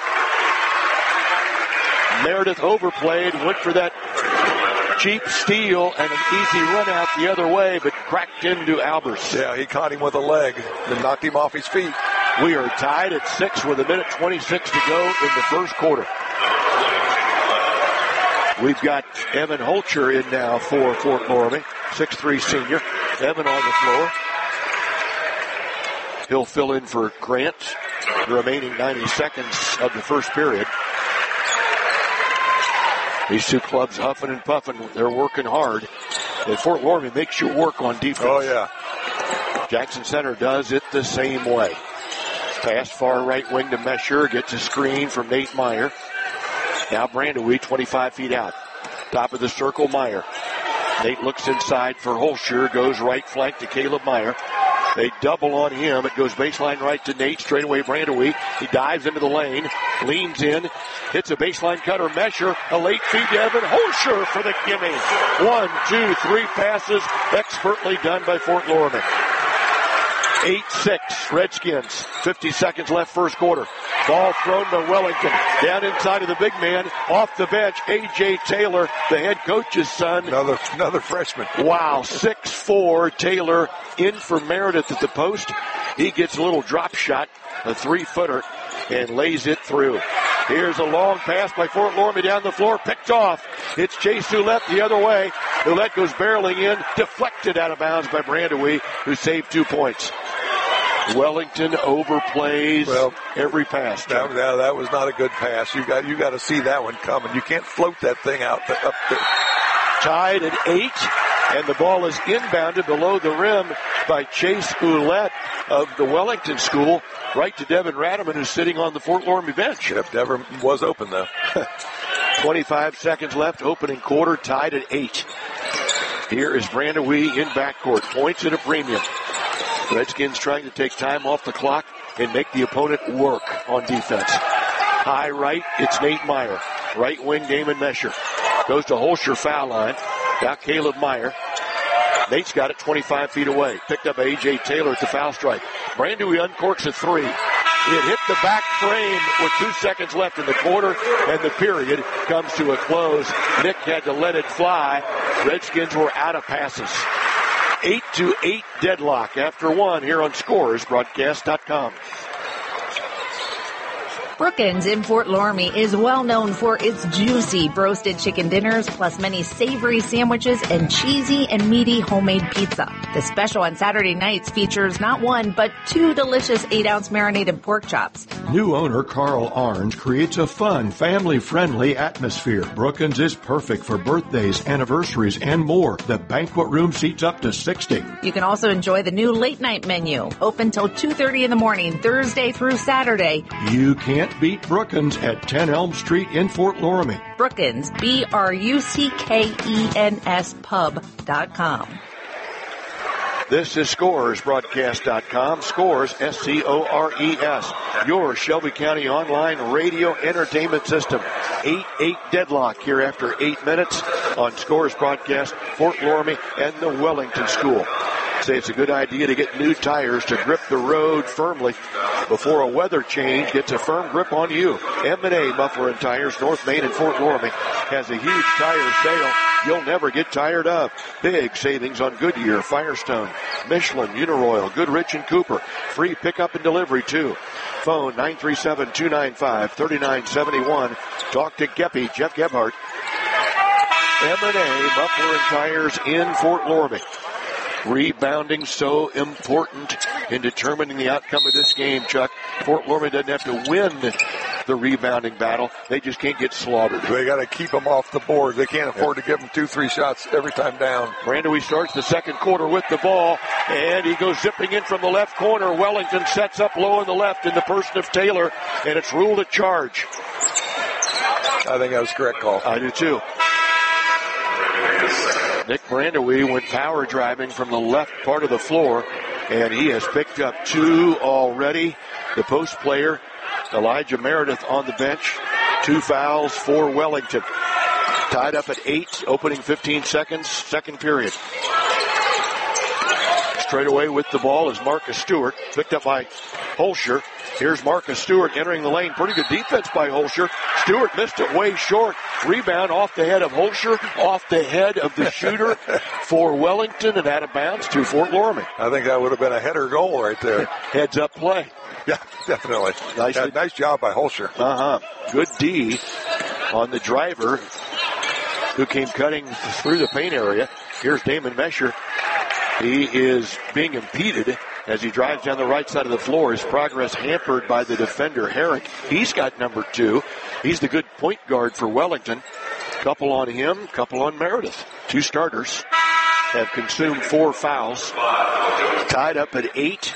Meredith overplayed, went for that cheap steal and an easy run out the other way, but cracked into Albers. Yeah, he caught him with a leg and knocked him off his feet. We are tied at 6 with 1:26 to go in the first quarter. We've got Evan Holcher in now for Fort Loramie, 6'3" senior. Evan on the floor. He'll fill in for Grant the remaining 90 seconds of the first period. These two clubs huffing and puffing. They're working hard. And Fort Loramie makes you work on defense. Oh, yeah. Jackson Center does it the same way. Pass far right wing to Mesher. Gets a screen from Nate Meyer. Now Brandewie, 25 feet out. Top of the circle, Meyer. Nate looks inside for Holscher. Goes right flank to Caleb Meyer. They double on him. It goes baseline right to Nate. Straight away, Brandewie. He dives into the lane. Leans in. Hits a baseline cutter. Mesher. A late feed to Evan Holscher for the gimme. 1, 2, 3 passes. Expertly done by Fort Loramie. 8-6 Redskins. 50 seconds left first quarter. Ball thrown to Wellington. Down inside of the big man. Off the bench, A.J. Taylor, the head coach's son. Another freshman. Wow, 6'4", Taylor in for Meredith at the post. He gets a little drop shot, a 3-footer, and lays it through. Here's a long pass by Fort Loramie down the floor, picked off. It's Chase Ouellette the other way. Ouellette goes barreling in, deflected out of bounds by Brandewie, who saved 2 points. Wellington overplays every pass. That was not a good pass. You got to see that one coming. You can't float that thing out up there. Tied at 8, and the ball is inbounded below the rim by Chase Ouellette of the Wellington school, right to Devin Ratterman, who's sitting on the Fort Loramie bench. Yep, Devin was open though. 25 seconds left, opening quarter, tied at 8. Here is Brandewie in backcourt, points at a premium. Redskins trying to take time off the clock and make the opponent work on defense. High right, it's Nate Meyer. Right wing, Damon Mesher. Goes to Holscher, foul line. Now Caleb Meyer. Nate's got it 25 feet away. Picked up A.J. Taylor at the foul stripe. Brandewie uncorks a 3. It hit the back frame with 2 seconds left in the quarter, and the period comes to a close. Nick had to let it fly. Redskins were out of passes. 8-8 deadlock after one here on ScoresBroadcast.com. Brookins in Fort Loramie is well known for its juicy roasted chicken dinners, plus many savory sandwiches and cheesy and meaty homemade pizza. The special on Saturday nights features not one, but 2 delicious 8-ounce marinated pork chops. New owner Carl Arns creates a fun, family-friendly atmosphere. Brookins is perfect for birthdays, anniversaries, and more. The banquet room seats up to 60. You can also enjoy the new late night menu, open till 2:30 in the morning, Thursday through Saturday. You can't beat Brookins at 10 Elm Street in Fort Loramie. Brookins, BRUCKENS pub.com. This is ScoresBroadcast.com. Scores, SCORES. Your Shelby County online radio entertainment system. 8-8 deadlock here after 8 minutes on Scores Broadcast, Fort Loramie, and the Wellington School. Say it's a good idea to get new tires to grip the road firmly before a weather change gets a firm grip on you. M&A Muffler and Tires, North Main and Fort Loramie, has a huge tire sale you'll never get tired of. Big savings on Goodyear, Firestone, Michelin, Uniroyal, Goodrich, and Cooper. Free pickup and delivery, too. Phone 937-295-3971. Talk to Geppy, Jeff Gebhardt. M&A Muffler and Tires in Fort Loramie. Rebounding so important in determining the outcome of this game, Chuck. Fort Loramie doesn't have to win the rebounding battle. They just can't get slaughtered. They got to keep them off the board. They can't afford to give them 2-3 shots every time down. Brandewie starts the second quarter with the ball, and he goes zipping in from the left corner. Wellington sets up low in the left in the person of Taylor, and it's ruled a charge. I think that was a correct call. I do too. Nick Brandewie went power driving from the left part of the floor, and he has picked up 2 already. The post player, Elijah Meredith, on the bench. 2 fouls for Wellington. Tied up at 8, opening 15 seconds, second period. Straight away with the ball is Marcus Stewart, picked up by Holscher. Here's Marcus Stewart entering the lane. Pretty good defense by Holscher. Stewart missed it way short. Rebound off the head of Holscher, off the head of the shooter for Wellington, and out of bounds to Fort Loramie. I think that would have been a header goal right there. Heads up play. Yeah, definitely. Nice job by Holscher. Good D on the driver who came cutting through the paint area. Here's Damon Mesher. He is being impeded as he drives down the right side of the floor. His progress hampered by the defender, Herrick. He's got number 2. He's the good point guard for Wellington. Couple on him, couple on Meredith. 2 starters have consumed 4 fouls. Tied up at 8.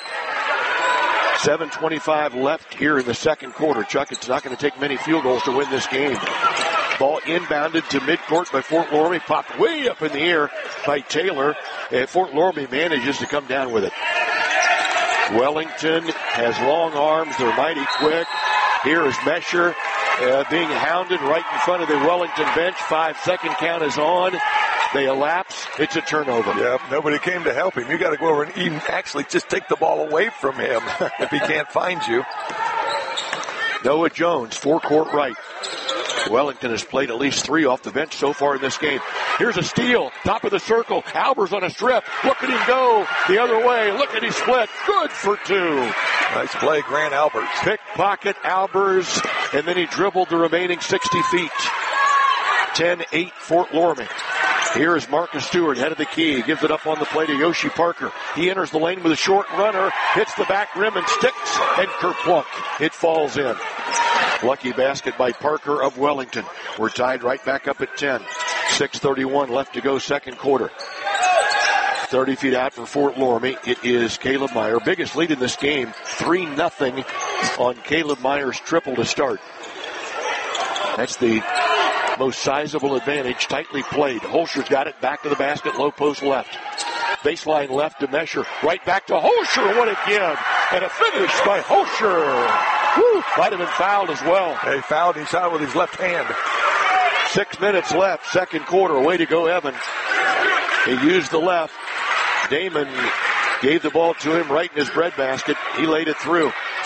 7:25 left here in the second quarter. Chuck, it's not going to take many field goals to win this game. Ball inbounded to midcourt by Fort Loramie. Popped way up in the air by Taylor. And Fort Loramie manages to come down with it. Wellington has long arms. They're mighty quick. Here is Mesher being hounded right in front of the Wellington bench. 5-second count is on. They elapse. It's a turnover. Yeah, nobody came to help him. You got to go over and even actually just take the ball away from him if he can't find you. Noah Jones, forecourt right. Wellington has played at least 3 off the bench so far in this game. Here's a steal, top of the circle. Albers on a strip. Look at him go the other way. Look at him split. Good for 2. Nice play, Grant Albers. Pickpocket Albers, and then he dribbled the remaining 60 feet. 10-8 Fort Loramie. Here is Marcus Stewart, head of the key. Gives it up on the play to Yoshi Parker. He enters the lane with a short runner. Hits the back rim and sticks. And kerplunk. It falls in. Lucky basket by Parker of Wellington. We're tied right back up at 10. 6:31 left to go, second quarter. 30 feet out for Fort Loramie. It is Caleb Meyer. Biggest lead in this game. 3-0 on Caleb Meyer's triple to start. That's the most sizable advantage, tightly played. Holscher's got it, back to the basket, low post left. Baseline left to Mesher, right back to Holscher, what a give, and a finish by Holscher. Woo, might have been fouled as well. He fouled, he shot with his left hand. 6 minutes left, second quarter, way to go, Evan. He used the left. Damon gave the ball to him right in his breadbasket. He laid it through.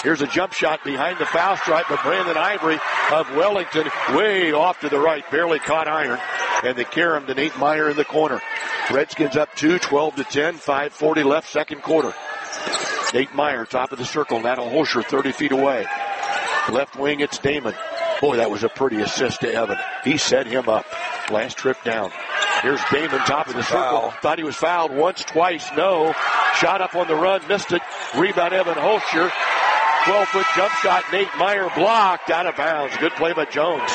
Here's a jump shot behind the foul stripe, but Brandon Ivory of Wellington way off to the right, barely caught iron, and they carry him to Nate Meyer in the corner. Redskins up 2, 12-10, 5:40 left, second quarter. Nate Meyer, top of the circle, Nathan Holscher 30 feet away. Left wing, it's Damon. Boy, that was a pretty assist to Evan. He set him up. Last trip down. Here's Damon, top of the circle. Thought he was fouled once, twice, no. Shot up on the run, missed it. Rebound, Evan Holscher. 12-foot jump shot, Nate Meyer blocked, out of bounds. Good play by Jones.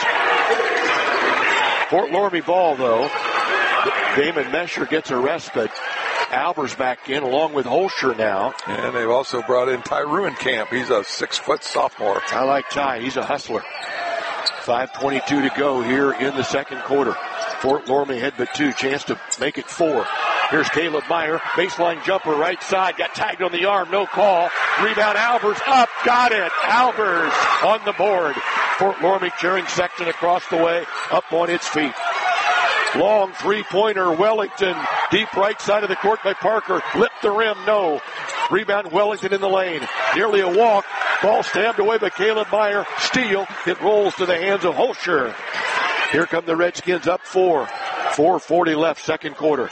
Fort Loramie ball, though. Damon Mesher gets a respite. Albers back in along with Holscher now. And they've also brought in Ty Ruenkamp. He's a 6-foot sophomore. I like Ty. He's a hustler. 5:22 to go here in the second quarter. Fort Loramie had but 2. Chance to make it 4. Here's Caleb Meyer. Baseline jumper right side. Got tagged on the arm. No call. Rebound Albers up. Got it. Albers on the board. Fort Loramie cheering section across the way. Up on its feet. Long three-pointer, Wellington. Deep right side of the court by Parker. Lipped the rim, no. Rebound, Wellington in the lane. Nearly a walk. Ball stabbed away by Caleb Meyer. Steal. It rolls to the hands of Holscher. Here come the Redskins up 4. 4:40 left, second quarter.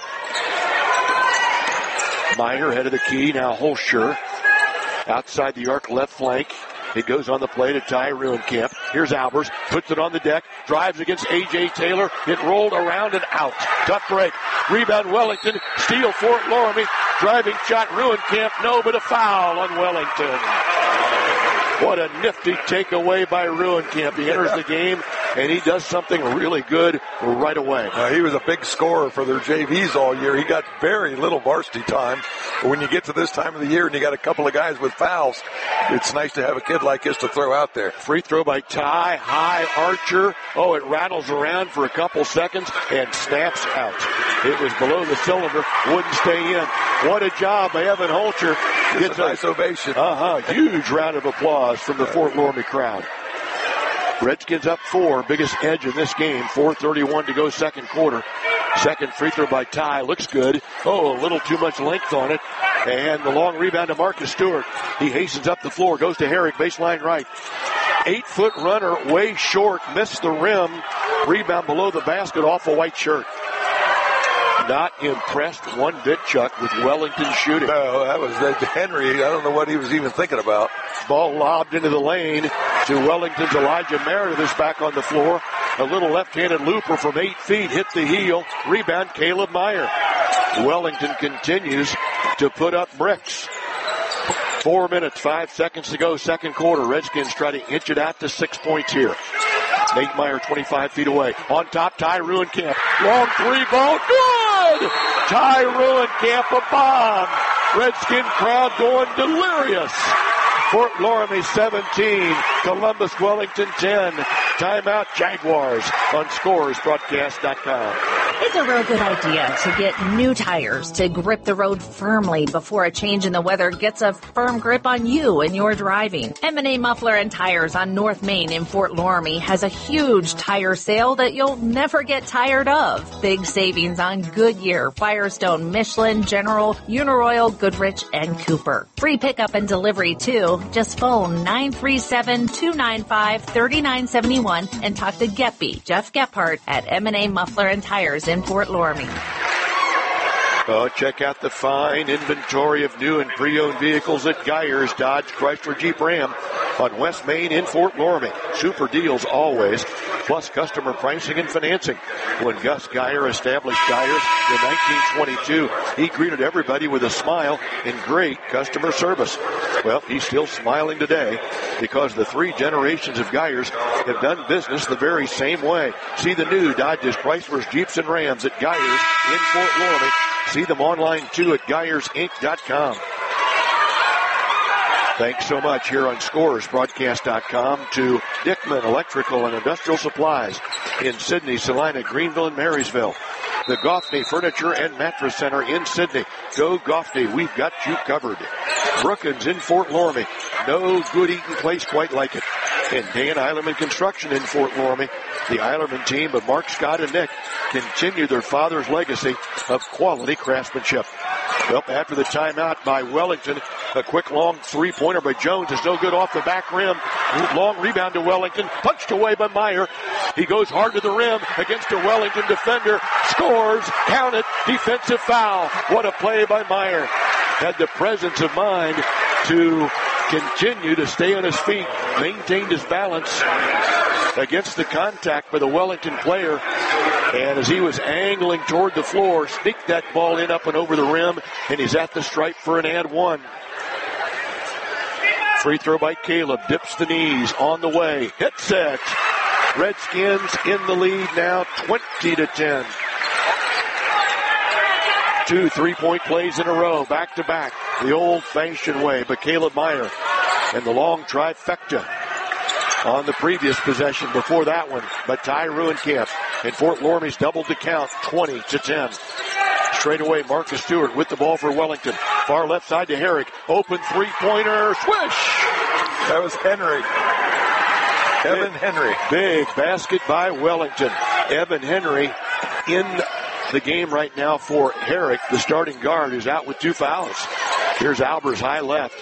Meyer head of the key. Now Holscher. Outside the arc, left flank. It goes on the play to Ty Ruenkamp. Here's Albers. Puts it on the deck. Drives against A.J. Taylor. It rolled around and out. Tough break. Rebound Wellington. Steal Fort Loramie. Driving shot Ruenkamp. No, but a foul on Wellington. What a nifty takeaway by Ruenkamp. He enters the game, and he does something really good right away. He was a big scorer for their JVs all year. He got very little varsity time. But when you get to this time of the year and you got a couple of guys with fouls, it's nice to have a kid like this to throw out there. Free throw by Ty. High archer. Oh, it rattles around for a couple seconds and snaps out. It was below the cylinder. Wouldn't stay in. What a job by Evan Holscher. Gets a nice ovation. Huge round of applause from the Fort Loramie crowd. Redskins up 4. Biggest edge in this game. 4:31 to go, second quarter. Second free throw by Ty. Looks good. Oh, a little too much length on it. And the long rebound to Marcus Stewart. He hastens up the floor. Goes to Herrick. Baseline right. 8-foot runner. Way short. Missed the rim. Rebound below the basket off a white shirt. Not impressed one bit, Chuck, with Wellington shooting. No, that was Henry. I don't know what he was even thinking about. Ball lobbed into the lane to Wellington's Elijah Meredith is back on the floor. A little left-handed looper from 8 feet hit the heel. Rebound, Caleb Meyer. Wellington continues to put up bricks. 4 minutes, 5 seconds to go, second quarter. Redskins try to inch it out to 6 points here. Nate Meyer 25 feet away. On top, Ty Ruenkamp. Long three ball. Good! Ty Ruenkamp, a bomb. Redskin crowd going delirious. Fort Loramie 17, Columbus Wellington 10. Timeout Jaguars on ScoresBroadcast.com. It's a real good idea to get new tires to grip the road firmly before a change in the weather gets a firm grip on you and your driving. M&A Muffler and Tires on North Main in Fort Loramie has a huge tire sale that you'll never get tired of. Big savings on Goodyear, Firestone, Michelin, General, Uniroyal, Goodrich, and Cooper. Free pickup and delivery too. Just phone 937-295-3971 and talk to Geppy, Jeff Gephardt at M&A Muffler and Tires in Fort Loramie. Oh, check out the fine inventory of new and pre-owned vehicles at Geyers Dodge Chrysler Jeep Ram on West Main in Fort Loramie. Super deals always, plus customer pricing and financing. When Gus Geyer established Geyers in 1922, he greeted everybody with a smile and great customer service. Well, he's still smiling today because the 3 generations of Geyers have done business the very same way. See the new Dodges, Chryslers, Jeeps, and Rams at Geyers in Fort Loramie. See them online, too, at GeyersInc.com. Thanks so much here on ScoresBroadcast.com to Dickman Electrical and Industrial Supplies in Sydney, Salina, Greenville, and Marysville. The Goffney Furniture and Mattress Center in Sydney. Go Goffney, we've got you covered. Brookins in Fort Loramie. No good eating place quite like it. And Dan Eilerman Construction in Fort Loramie. The Eilerman team of Mark, Scott, and Nick continue their father's legacy of quality craftsmanship. Well, after the timeout by Wellington, A quick long three-pointer by Jones is no good off the back rim. Long rebound to Wellington. Punched away by Meyer. He goes hard to the rim against a Wellington defender. Scores. Count it. Defensive foul. What a play by Meyer. Had the presence of mind to continue to stay on his feet. Maintained his balance against the contact by the Wellington player. And as he was angling toward the floor, sneaked that ball in up and over the rim, and he's at the stripe for an and one. Free throw by Caleb. Dips the knees. On the way. Hits it. Redskins in the lead now, 20-10. 2 3-point plays in a row, back to back, the old-fashioned way. But Caleb Meyer and the long trifecta on the previous possession before that one. But Ty Ruenkamp and Fort Loramie's doubled the count, 20-10. Straight away, Marcus Stewart with the ball for Wellington. Far left side to Herrick. Open three-pointer. Swish! That was Henry. Evan Henry. Big basket by Wellington. Evan Henry in the game right now for Herrick, the starting guard, who's out with 2 fouls. Here's Albers, high left.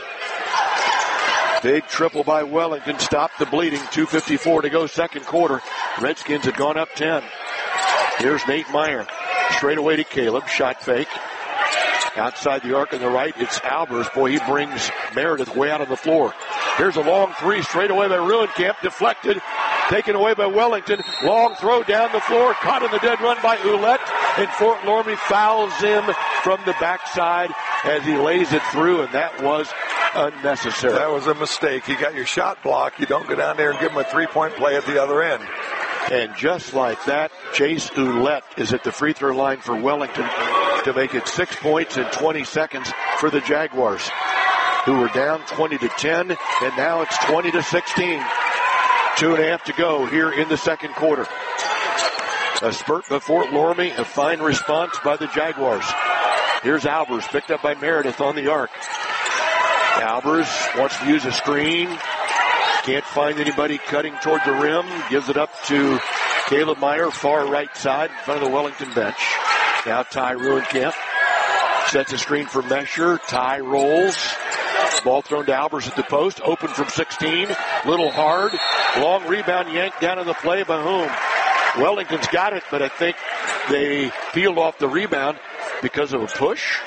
Big triple by Wellington. Stopped the bleeding. 2:54 to go, second quarter. Redskins have gone up 10. Here's Nate Meyer. Straight away to Caleb. Shot fake. Outside the arc on the right, it's Albers. Boy, he brings Meredith way out on the floor. Here's a long three straight away by Ruenkamp. Deflected. Taken away by Wellington. Long throw down the floor. Caught in the dead run by Ouellette. And Fort Loramie fouls him from the backside as he lays it through, and that was unnecessary. That was a mistake. You got your shot blocked. You don't go down there and give him a three-point play at the other end. And just like that, Chase Ouellette is at the free throw line for Wellington to make it 6 points in 20 seconds for the Jaguars, who were down 20-10, and now it's 20-16. 2.5 to go here in the second quarter. A spurt by Fort Loramie, a fine response by the Jaguars. Here's Albers, picked up by Meredith on the arc. Albers wants to use a screen. Can't find anybody cutting toward the rim. Gives it up to Caleb Meyer, far right side, in front of the Wellington bench. Now Ty Ruenkamp sets a screen for Mesher. Ty rolls. Ball thrown to Albers at the post. Open from 16. Little hard. Long rebound yanked down in the play by whom? Wellington's got it, but I think they peeled off the rebound because of a push.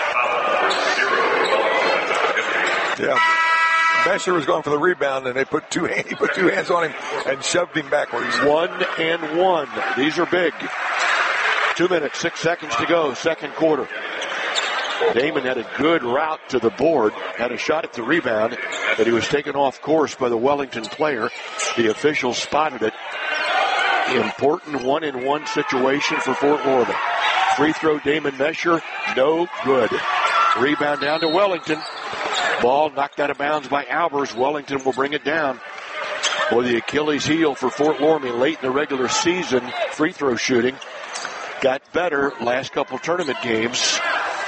Yeah. Mesher was going for the rebound, and he put two hands on him and shoved him backwards. 1-1. These are big. 2 minutes, 6 seconds to go, second quarter. Damon had a good route to the board, had a shot at the rebound, but he was taken off course by the Wellington player. The officials spotted it. Important 1-1 situation for Fort Loramie. Free throw, Damon Mesher, no good. Rebound down to Wellington. Ball knocked out of bounds by Albers. Wellington will bring it down. Boy, the Achilles heel for Fort Loramie late in the regular season. Free throw shooting got better last couple tournament games.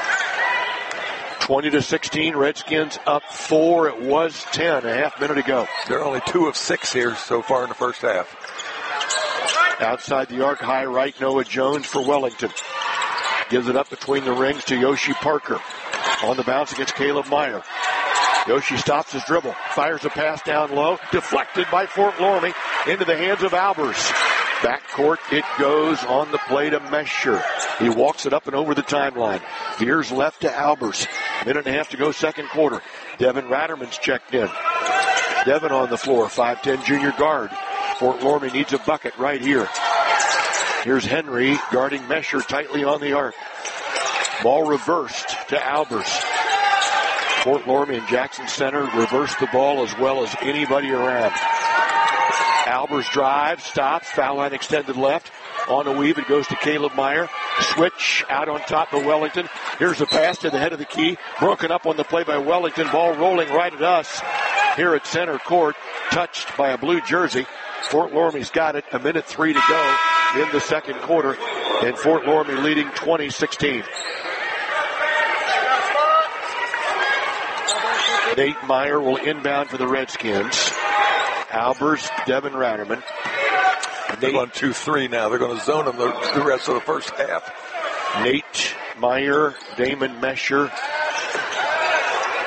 20-16, Redskins up 4. It was 10, a half minute ago. They're only 2 of 6 here so far in the first half. Outside the arc, high right, Noah Jones for Wellington. Gives it up between the rings to Yoshi Parker. On the bounce against Caleb Meyer. Yoshi stops his dribble. Fires a pass down low. Deflected by Fort Loramie into the hands of Albers. Backcourt it goes on the play to Mesher. He walks it up and over the timeline. Veers left to Albers. Minute and a half to go, second quarter. Devin Ratterman's checked in. Devin on the floor, 5'10 junior guard. Fort Loramie needs a bucket right here. Here's Henry guarding Mesher tightly on the arc. Ball reversed to Albers. Fort Loramie and Jackson Center reverse the ball as well as anybody around. Albers drives, stops, foul line extended left. On a weave, it goes to Caleb Meyer. Switch out on top of Wellington. Here's a pass to the head of the key. Broken up on the play by Wellington. Ball rolling right at us here at center court. Touched by a blue jersey. Fort Loramie's got it. 1:03 to go in the second quarter. And Fort Loramie leading 20-16. Nate Meyer will inbound for the Redskins. Albers, Devin Ratterman. They're on 2-3 now. They're going to zone them the rest of the first half. Nate Meyer, Damon Mesher,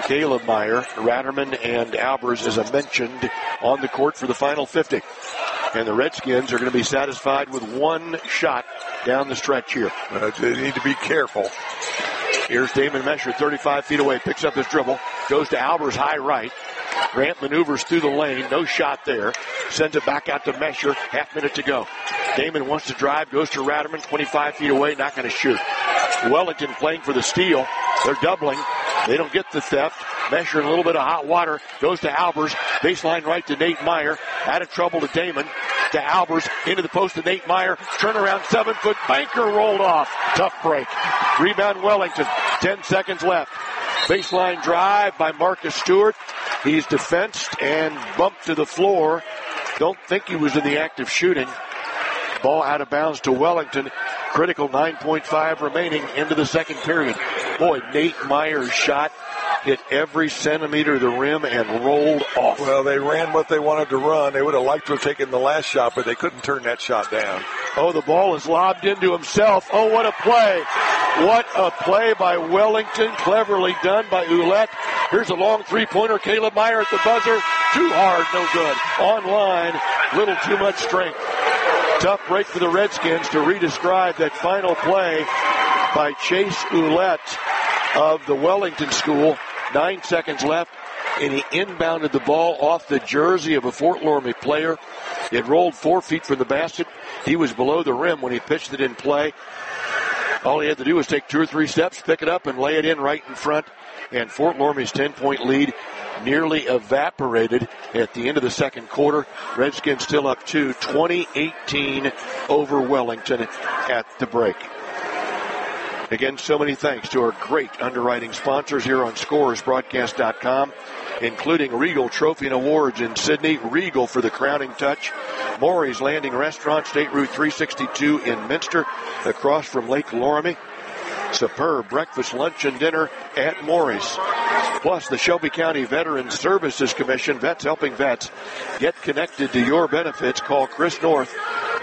Caleb Meyer. Ratterman and Albers, as I mentioned, on the court for the final 50. And the Redskins are going to be satisfied with one shot down the stretch here. They need to be careful. Here's Damon Mesher, 35 feet away, picks up his dribble, goes to Albers, high right. Grant maneuvers through the lane, no shot there. Sends it back out to Mesher, half minute to go. Damon wants to drive, goes to Ratterman, 25 feet away, not going to shoot. Wellington playing for the steal. They're doubling. They don't get the theft. Mesher in a little bit of hot water. Goes to Albers. Baseline right to Nate Meyer. Out of trouble to Damon. To Albers. Into the post to Nate Meyer. Turnaround 7-foot banker rolled off. Tough break. Rebound Wellington. 10 seconds left. Baseline drive by Marcus Stewart. He's defensed and bumped to the floor. Don't think he was in the act of shooting. Ball out of bounds to Wellington. Critical 9.5 remaining into the second period. Boy, Nate Meyer's shot hit every centimeter of the rim and rolled off. Well, they ran what they wanted to run. They would have liked to have taken the last shot, but they couldn't turn that shot down. Oh, the ball is lobbed into himself. Oh, what a play. What a play by Wellington. Cleverly done by Ouellette. Here's a long three-pointer. Caleb Meyer at the buzzer. Too hard, no good. Online, little too much strength. Tough break for the Redskins to re-describe that final play by Chase Ouellette of the Wellington school. 9 seconds left, and he inbounded the ball off the jersey of a Fort Loramie player. It rolled 4 feet from the basket. He was below the rim when he pitched it in play. All he had to do was take 2 or 3 steps, pick it up, and lay it in right in front. And Fort Loramie's 10-point lead nearly evaporated at the end of the second quarter. Redskins still up 2, 20-18 over Wellington at the break. Again, so many thanks to our great underwriting sponsors here on ScoresBroadcast.com, including Regal Trophy and Awards in Sydney, Regal for the crowning touch, Maury's Landing Restaurant, State Route 362 in Minster, across from Lake Loramie. Superb breakfast, lunch, and dinner at Maury's. Plus, the Shelby County Veterans Services Commission, Vets Helping Vets. Get connected to your benefits. Call Chris North,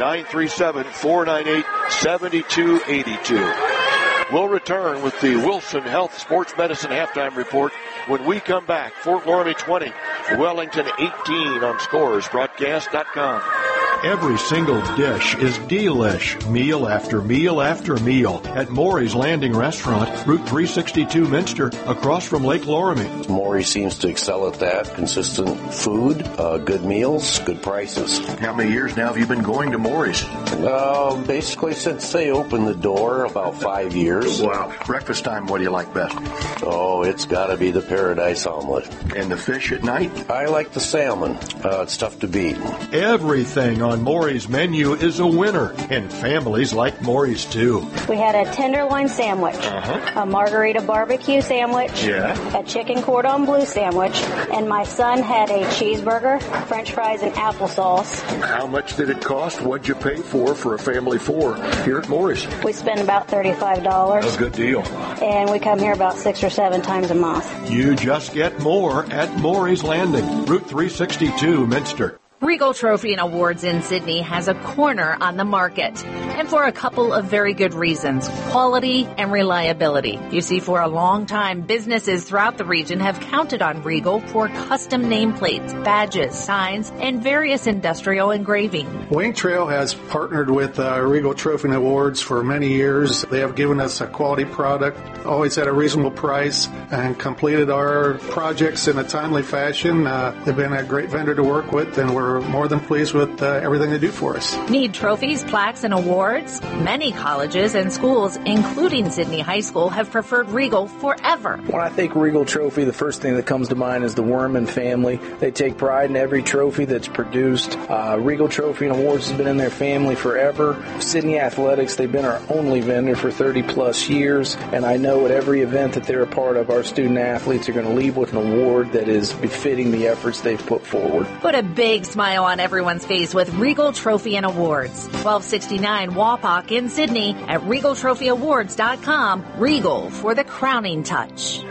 937-498-7282. We'll return with the Wilson Health Sports Medicine Halftime Report when we come back. Fort Loramie 20, Wellington 18 on ScoresBroadcast.com. Every single dish is delish, meal after meal after meal at Maury's Landing Restaurant, Route 362 Minster, across from Lake Loramie. Maury seems to excel at that. Consistent food, good meals, good prices. How many years now have you been going to Maury's? Basically since they opened the door, about 5 years. Wow. Breakfast time, what do you like best? Oh, it's got to be the Paradise Omelet. And the fish at night? I like the salmon. It's tough to beat. Everything on Maury's menu is a winner, and families like Maury's too. We had a tenderloin sandwich, a margarita barbecue sandwich, a chicken cordon bleu sandwich, and my son had a cheeseburger, french fries, and applesauce. How much did it cost? What'd you pay for a family four here at Maury's? We spend about $35. A good deal. And we come here about 6 or 7 times a month. You just get more at Maury's Landing, Route 362, Minster. Regal Trophy and Awards in Sydney has a corner on the market, and for a couple of very good reasons: quality and reliability. You see, for a long time, businesses throughout the region have counted on Regal for custom nameplates, badges, signs, and various industrial engraving. Wayne Trail has partnered with Regal Trophy and Awards for many years. They have given us a quality product, always at a reasonable price, and completed our projects in a timely fashion. They've been a great vendor to work with, and we're more than pleased with everything they do for us. Need trophies, plaques, and awards? Many colleges and schools, including Sydney High School, have preferred Regal forever. When I think Regal Trophy, the first thing that comes to mind is the Werman family. They take pride in every trophy that's produced. Regal Trophy and Awards has been in their family forever. Sydney Athletics, they've been our only vendor for 30 plus years, and I know at every event that they're a part of, our student athletes are going to leave with an award that is befitting the efforts they've put forward. Put a big smile on everyone's face with Regal Trophy and Awards. 1269 Wapak in Sydney at RegalTrophyAwards.com. Regal for the crowning touch.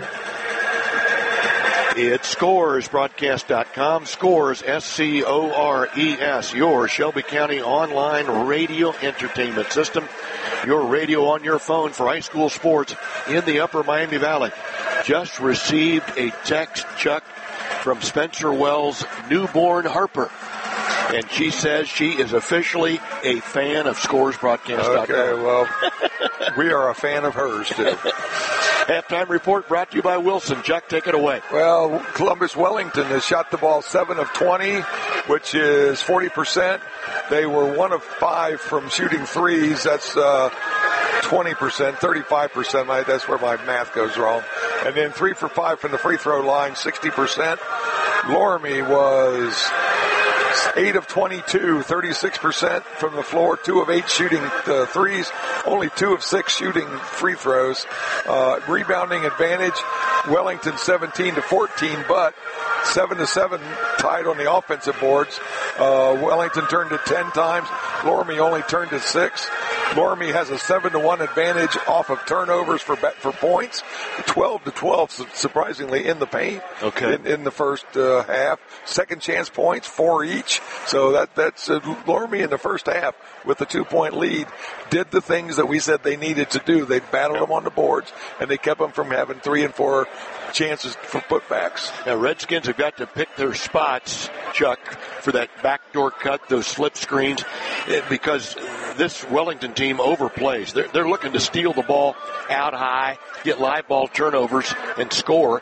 It's ScoresBroadcast.com. Scores, S-C-O-R-E-S, your Shelby County online radio entertainment system. Your radio on your phone for high school sports in the Upper Miami Valley. just received a text, Chuck, from Spencer Wells' newborn Harper. And she says she is officially a fan of ScoresBroadcast.com. Okay, well, we are a fan of hers, too. Halftime report brought to you by Wilson. Chuck, take it away. Well, Columbus Wellington has shot the ball 7 of 20, which is 40%. They were 1 of 5 from shooting threes. That's 20%, 35%. That's where my math goes wrong. And then 3 for 5 from the free throw line, 60%. Loramie was 8 of 22, 36% from the floor, 2 of 8 shooting threes, only 2 of 6 shooting free throws. Rebounding advantage, Wellington 17-14, but 7-7 tied on the offensive boards. Wellington turned it 10 times. Loramie only turned it 6. Loramie has a 7-1 advantage off of turnovers for points. 12-12, surprisingly, in the paint. Okay. In the first half. Second chance points, 4 each. So that's Loramie in the first half with the 2-point lead did the things that we said they needed to do. They battled them on the boards, and they kept them from having 3 and 4 chances for putbacks. Now, Redskins have got to pick their spots, Chuck, for that backdoor cut, those slip screens, because this Wellington team overplays. They're looking to steal the ball out high, get live ball turnovers, and score.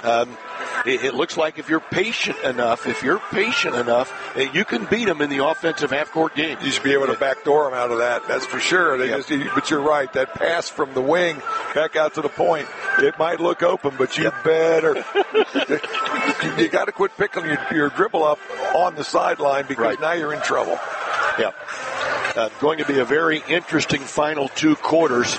It looks like if you're patient enough, you can beat them in the offensive half-court game. You should be able to backdoor them out of that. That's for sure. But you're right. That pass from the wing back out to the point, it might look open, but you better. You got to quit picking your dribble up on the sideline because now you're in trouble. Yeah. Going to be a very interesting final 2 quarters.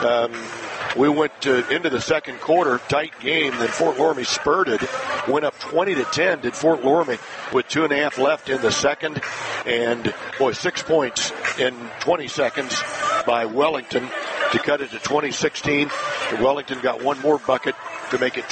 We went into the second quarter, tight game, then Fort Loramie spurted, went up 20-10, did Fort Loramie with 2.5 left in the second, and 6 points in 20 seconds by Wellington to cut it to 20-16. Wellington got one more bucket to make it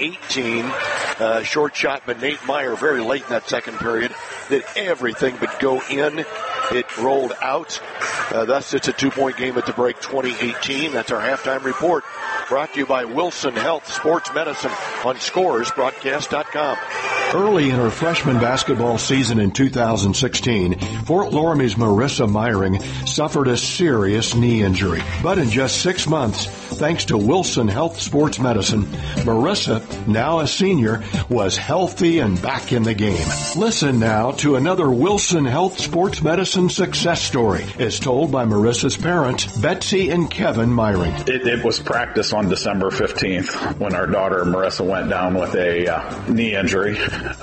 20-18. Short shot by Nate Meyer very late in that second period. Did everything but go in. It rolled out. Thus, it's a 2-point game at the break, 20-18. That's our halftime report. Brought to you by Wilson Health Sports Medicine on ScoresBroadcast.com. Early in her freshman basketball season in 2016, Fort Loramie's Marissa Meyering suffered a serious knee injury. But in just 6 months, thanks to Wilson Health Sports Medicine, Marissa, now a senior, was healthy and back in the game. Listen now to another Wilson Health Sports Medicine success story as told by Marissa's parents, Betsy and Kevin Meyering. It was practice on December 15th when our daughter Marissa went down with a knee injury.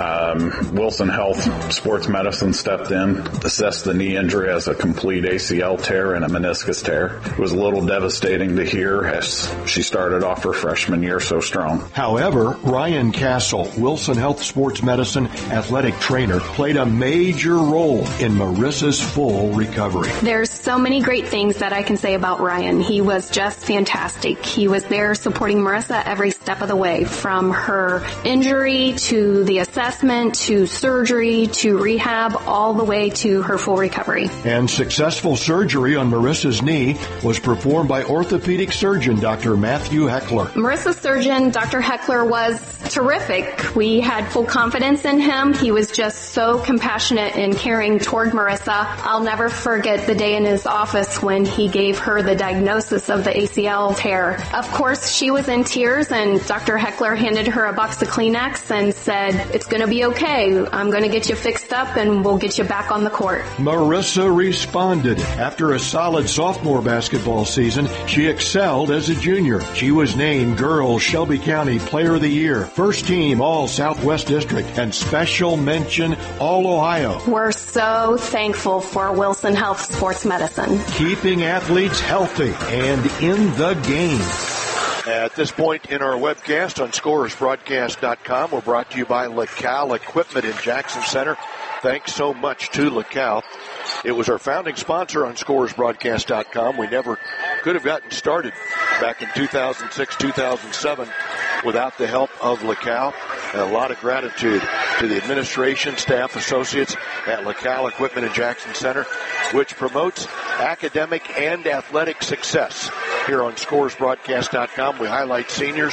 Wilson Health Sports Medicine stepped in, assessed the knee injury as a complete ACL tear and a meniscus tear. It was a little devastating to hear as she started off her freshman year so strong. However, Ryan Castle, Wilson Health Sports Medicine athletic trainer, played a major role in Marissa's full recovery. There's so many great things that I can say about Ryan. He was just fantastic. He was there supporting Marissa every step of the way, from her injury to the assessment to surgery to rehab, all the way to her full recovery. And successful surgery on Marissa's knee was performed by orthopedic surgeon Dr. Matthew Heckler. Marissa's surgeon, Dr. Heckler, was terrific. We had full confidence in him. He was just so compassionate and caring toward Marissa. I'll never forget the day in his office when he gave her the diagnosis of the ACL tear. Of course, she was in tears, and Dr. Heckler handed her a box of Kleenex and said, "It's going to be okay. I'm going to get you fixed up and we'll get you back on the court." Marissa responded. After a solid sophomore basketball season, she excelled as a junior. She was named Girls Shelby County Player of the Year, First Team All Southwest District, and Special Mention All Ohio. We're so thankful for Wilson Health Sports Medicine. Keeping athletes healthy and in the game. At this point in our webcast on ScoresBroadcast.com, we're brought to you by LaCal Equipment in Jackson Center. Thanks so much to LaCal. It was our founding sponsor on ScoresBroadcast.com. We never could have gotten started back in 2006, 2007 without the help of LaCal. And a lot of gratitude to the administration, staff, associates at LaCal Equipment in Jackson Center, which promotes academic and athletic success. Here on ScoresBroadcast.com, we highlight seniors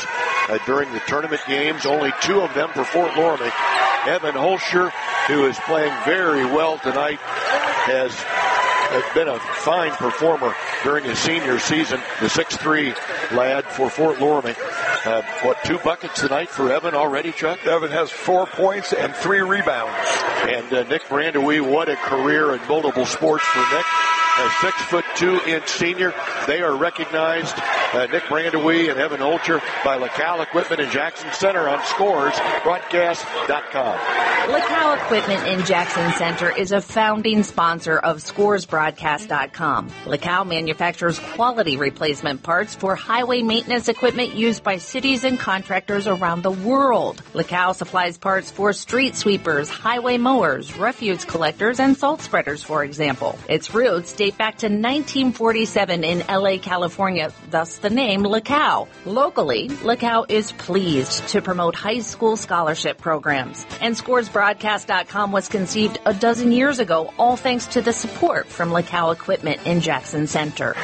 during the tournament games, only 2 of them for Fort Loramie. Evan Holscher, who is playing very well tonight, has been a fine performer during his senior season. The 6'3" lad for Fort Loramie. 2 buckets tonight for Evan already, Chuck? Evan has 4 points and 3 rebounds. And Nick Brandewee, what a career in multiple sports for Nick. A 6'2" senior. They are recognized, Nick Brandewee and Evan Holscher, by LaCal Equipment in Jackson Center on ScoresBroadcast.com. LaCal Equipment in Jackson Center is a founding sponsor of ScoresBroadcast.com. LaCal manufactures quality replacement parts for highway maintenance equipment used by cities and contractors around the world. LaCal supplies parts for street sweepers, highway mowers, refuse collectors, and salt spreaders, for example. Its roots date back to 1947 in LA, California, thus the name LaCal. Locally, LaCal is pleased to promote high school scholarship programs. And ScoresBroadcast.com was conceived a dozen years ago, all thanks to the support from LaCal Equipment in Jackson Center.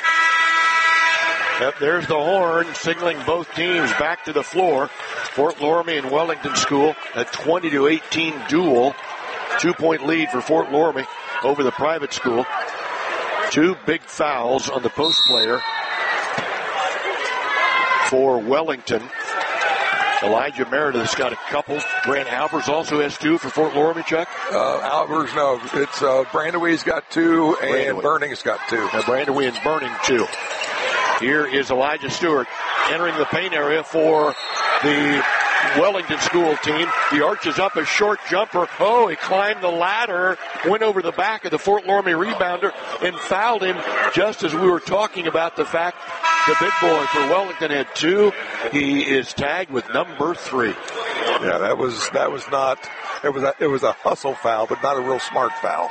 Yep, there's the horn signaling both teams back to the floor. Fort Loramie and Wellington School, a 20-18 duel. 2-point lead for Fort Loramie over the private school. 2 big fouls on the post player for Wellington. Elijah Meredith's got a couple. Grant Albers also has 2 for Fort Loramie, Chuck? Albers, no. It's Brandewee's got 2 and Burning's got 2. Now Brandewee and Burning 2. Here is Elijah Stewart entering the paint area for the Wellington School team. He arches up a short jumper. Oh, he climbed the ladder, went over the back of the Fort Loramie rebounder, and fouled him just as we were talking about the fact the big boy for Wellington had 2. He is tagged with number 3. Yeah, that was not. It was a hustle foul, but not a real smart foul.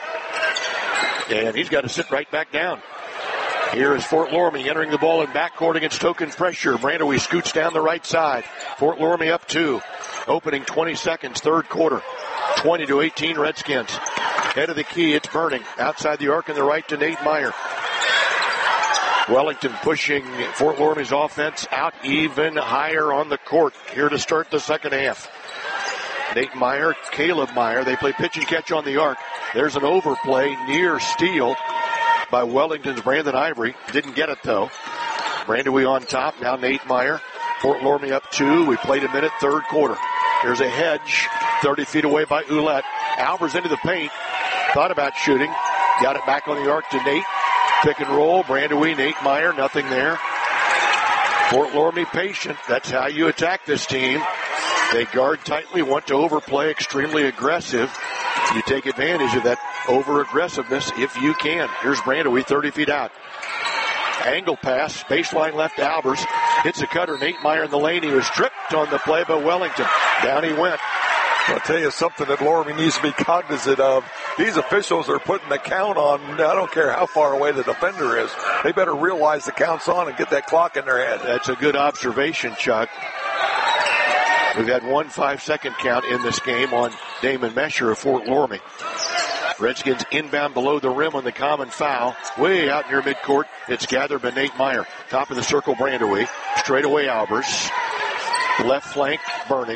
And he's got to sit right back down. Here is Fort Loramie entering the ball in backcourt against token pressure. Brandewee scoots down the right side. Fort Loramie up 2. Opening 20 seconds, third quarter. 20-18 Redskins. Head of the key, it's Burning. Outside the arc on the right to Nate Meyer. Wellington pushing Fort Loramie's offense out even higher on the court. Here to start the second half. Nate Meyer, Caleb Meyer. They play pitch and catch on the arc. There's an overplay near steal by Wellington's Brandon Ivory. Didn't get it, though. Brandewee on top. Now Nate Meyer. Fort Loramie up 2. We played a minute, third quarter. There's a hedge 30 feet away by Ouellette. Albers into the paint. Thought about shooting. Got it back on the arc to Nate. Pick and roll. Brandewee, Nate Meyer. Nothing there. Fort Loramie patient. That's how you attack this team. They guard tightly, want to overplay, extremely aggressive. You take advantage of that over-aggressiveness if you can. Here's Brandewee, 30 feet out. Angle pass, baseline left to Albers. Hits a cutter, Nate Meyer in the lane. He was tripped on the play by Wellington. Down he went. I'll tell you something that Loramie needs to be cognizant of. These officials are putting the count on. I don't care how far away the defender is. They better realize the count's on and get that clock in their head. That's a good observation, Chuck. We've had 1 5-second count in this game on Damon Mesher of Fort Loramie. Redskins inbound below the rim on the common foul. Way out near midcourt. It's gathered by Nate Meyer. Top of the circle, Brandewee. Straight away, Albers. Left flank, Burning.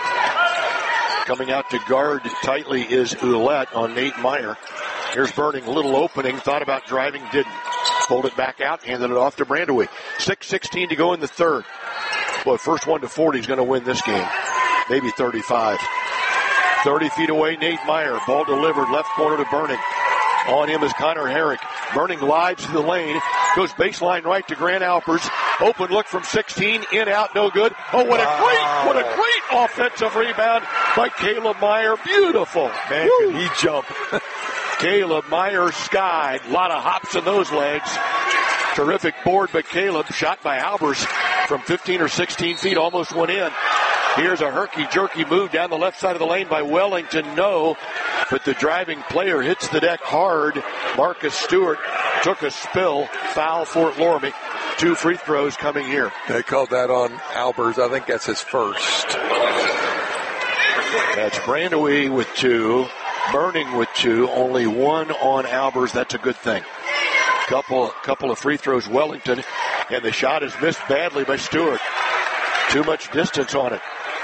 Coming out to guard tightly is Ouellette on Nate Meyer. Here's Burning, little opening. Thought about driving, didn't. Pulled it back out, handed it off to Brandewee. 6:16 to go in the third. Boy, first one to 40 is going to win this game. Maybe 35. 30 feet away, Nate Meyer. Ball delivered, left corner to Burning. On him is Connor Herrick. Burning glides to the lane. Goes baseline right to Grant Albers. Open look from 16. In, out, no good. Oh, what a great offensive rebound by Caleb Meyer. Beautiful. Man, can he jump. Caleb Meyer skied. A lot of hops in those legs. Terrific board by Caleb. Shot by Albers from 15 or 16 feet. Almost went in. Here's a herky-jerky move down the left side of the lane by Wellington. No, but the driving player hits the deck hard. Marcus Stewart took a spill. Foul Fort Loramie. 2 free throws coming here. They called that on Albers. I think that's his first. That's Brandewee with 2. Burning with 2. Only 1 on Albers. That's a good thing. Couple of free throws, Wellington. And the shot is missed badly by Stewart. Too much distance on it.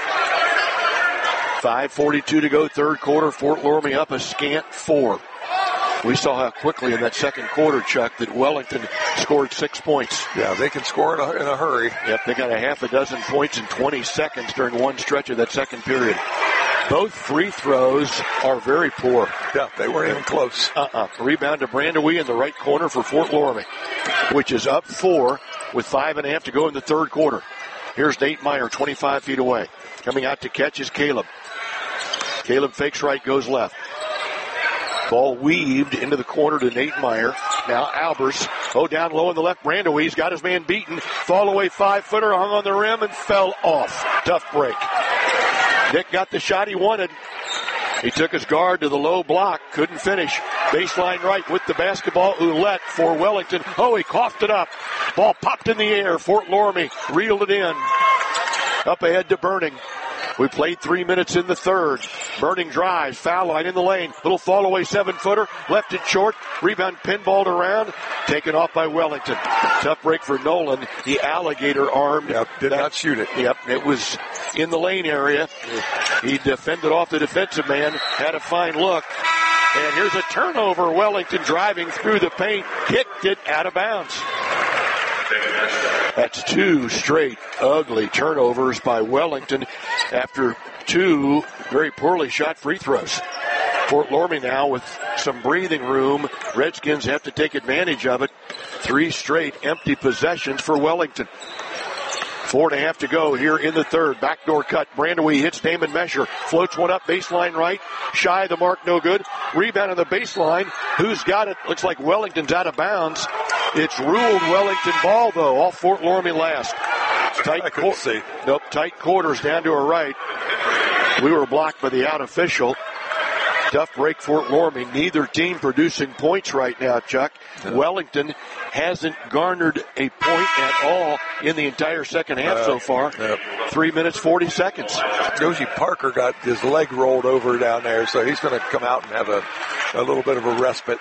5:42 to go, third quarter. Fort Loramie up a scant 4. We saw how quickly in that second quarter, Chuck, that Wellington scored 6 points. Yeah, they can score in a hurry. Yep, they got a half a dozen points in 20 seconds during one stretch of that second period. Both free throws are very poor. Yeah, they weren't even close. Rebound to Brandewee in the right corner for Fort Loramie, which is up 4 with 5.5 to go in the third quarter. Here's Nate Meyer, 25 feet away. Coming out to catch is Caleb. Caleb fakes right, goes left. Ball weaved into the corner to Nate Meyer. Now Albers. Down low in the left. Brandewee's got his man beaten. Fall away 5-footer, hung on the rim and fell off. Tough break. Nick got the shot he wanted. He took his guard to the low block. Couldn't finish. Baseline right with the basketball. Ouellette for Wellington. He coughed it up. Ball popped in the air. Fort Loramie reeled it in. Up ahead to Burning. We played 3 minutes in the third. Burning drives, foul line in the lane. Little fall away 7-footer, left it short. Rebound pinballed around, taken off by Wellington. Tough break for Nolan. The alligator arm. Did not shoot it. Yep, it was in the lane area. He defended off the defensive man, had a fine look. And here's a turnover. Wellington driving through the paint, kicked it out of bounds. That's 2 straight ugly turnovers by Wellington after 2 very poorly shot free throws. Fort Loramie now with some breathing room. Redskins have to take advantage of it. 3 straight empty possessions for Wellington. 4.5 to go here in the third. Backdoor cut. Brandewee hits Damon Mesher. Floats one up. Baseline right. Shy of the mark. No good. Rebound on the baseline. Who's got it? Looks like Wellington's out of bounds. It's ruled Wellington ball, though. All Fort Loramie last. Tight quarters down to our right. We were blocked by the out official. Tough break, Fort Loramie. Neither team producing points right now, Chuck. No. Wellington hasn't garnered a point at all in the entire second half so far. 3 minutes, 40 seconds. Josie Parker got his leg rolled over down there, so he's going to come out and have a little bit of a respite.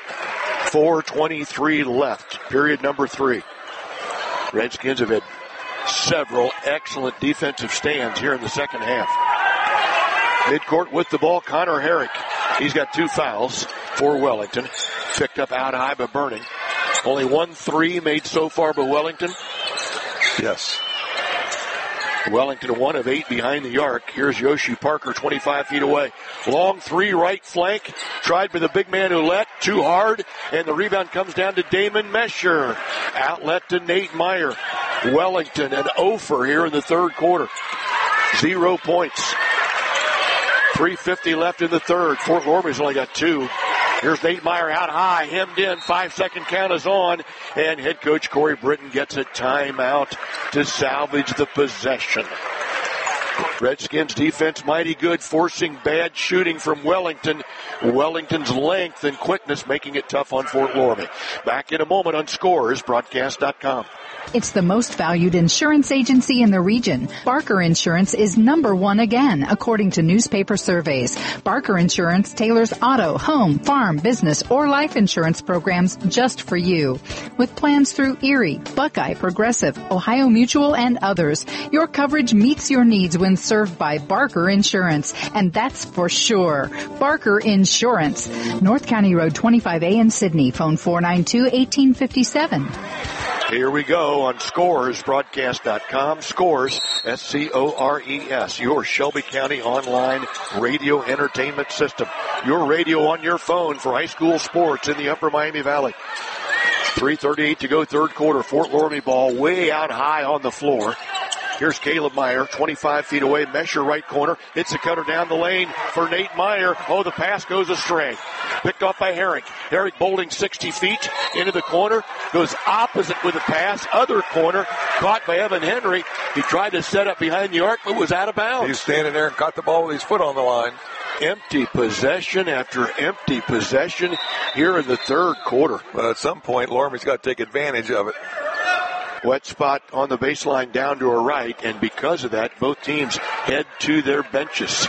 4:23 left, period number 3. Redskins have had several excellent defensive stands here in the second half. Midcourt with the ball, Connor Herrick. He's got 2 fouls for Wellington. Picked up out high by Burning. Only 1 3 made so far by Wellington. Yes. Wellington 1 of 8 behind the arc. Here's Yoshi Parker, 25 feet away. Long 3 right flank. Tried by the big man Ouellette. Too hard. And the rebound comes down to Damon Mesher. Outlet to Nate Meyer. Wellington and Ofer here in the third quarter. 0 points. 3:50 left in the third. Fort Loramie's only got 2. Here's Nate Meyer out high, hemmed in. 5-second count is on. And head coach Corey Britton gets a timeout to salvage the possession. Redskins defense mighty good, forcing bad shooting from Wellington. Wellington's length and quickness making it tough on Fort Loramie. Back in a moment on ScoresBroadcast.com. It's the most valued insurance agency in the region. Barker Insurance is #1 again, according to newspaper surveys. Barker Insurance tailors auto, home, farm, business, or life insurance programs just for you. With plans through Erie, Buckeye, Progressive, Ohio Mutual, and others, your coverage meets your needs when served by Barker Insurance, and that's for sure. Barker Insurance. North County Road 25A in Sydney. Phone 492-1857. Here we go on ScoresBroadcast.com. Scores, SCORES, your Shelby County online radio entertainment system. Your radio on your phone for high school sports in the Upper Miami Valley. 3:38 to go, third quarter. Fort Loramie ball way out high on the floor. Here's Caleb Meyer, 25 feet away. Mesher right corner. Hits a cutter down the lane for Nate Meyer. The pass goes astray. Picked off by Herrick. Herrick bowling 60 feet into the corner. Goes opposite with the pass. Other corner. Caught by Evan Henry. He tried to set up behind the arc, but was out of bounds. He's standing there and caught the ball with his foot on the line. Empty possession after empty possession here in the third quarter. But at some point, Loramie's got to take advantage of it. Wet spot on the baseline down to her right, and because of that, both teams head to their benches.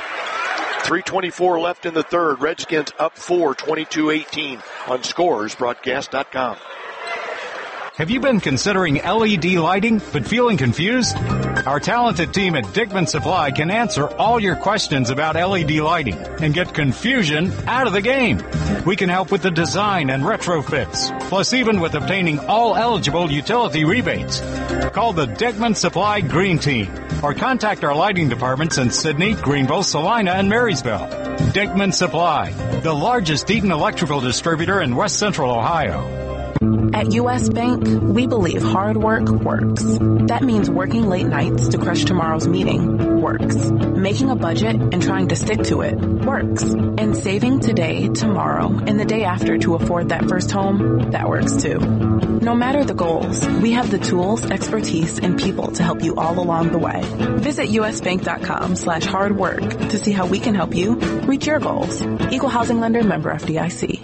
3:24 left in the third. Redskins up 4, 22-18 on ScoresBroadcast.com. Have you been considering LED lighting but feeling confused? Our talented team at Dickman Supply can answer all your questions about LED lighting and get confusion out of the game. We can help with the design and retrofits, plus even with obtaining all eligible utility rebates. Call the Dickman Supply Green Team or contact our lighting departments in Sydney, Greenville, Salina, and Marysville. Dickman Supply, the largest Eaton electrical distributor in West Central Ohio. At U.S. Bank, we believe hard work works. That means working late nights to crush tomorrow's meeting works. Making a budget and trying to stick to it works. And saving today, tomorrow, and the day after to afford that first home, that works too. No matter the goals, we have the tools, expertise, and people to help you all along the way. Visit usbank.com/hardwork to see how we can help you reach your goals. Equal housing lender, member FDIC.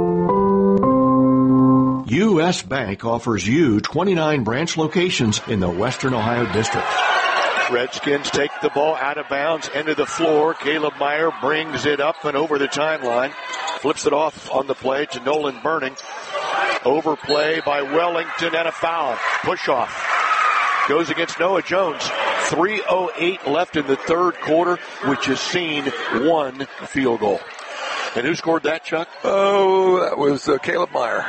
U.S. Bank offers you 29 branch locations in the Western Ohio District. Redskins take the ball out of bounds, end of the floor. Caleb Meyer brings it up and over the timeline. Flips it off on the play to Nolan Burning. Overplay by Wellington and a foul. Push off. Goes against Noah Jones. 3:08 left in the third quarter, which has seen one field goal. And who scored that, Chuck? Oh, that was Caleb Meyer.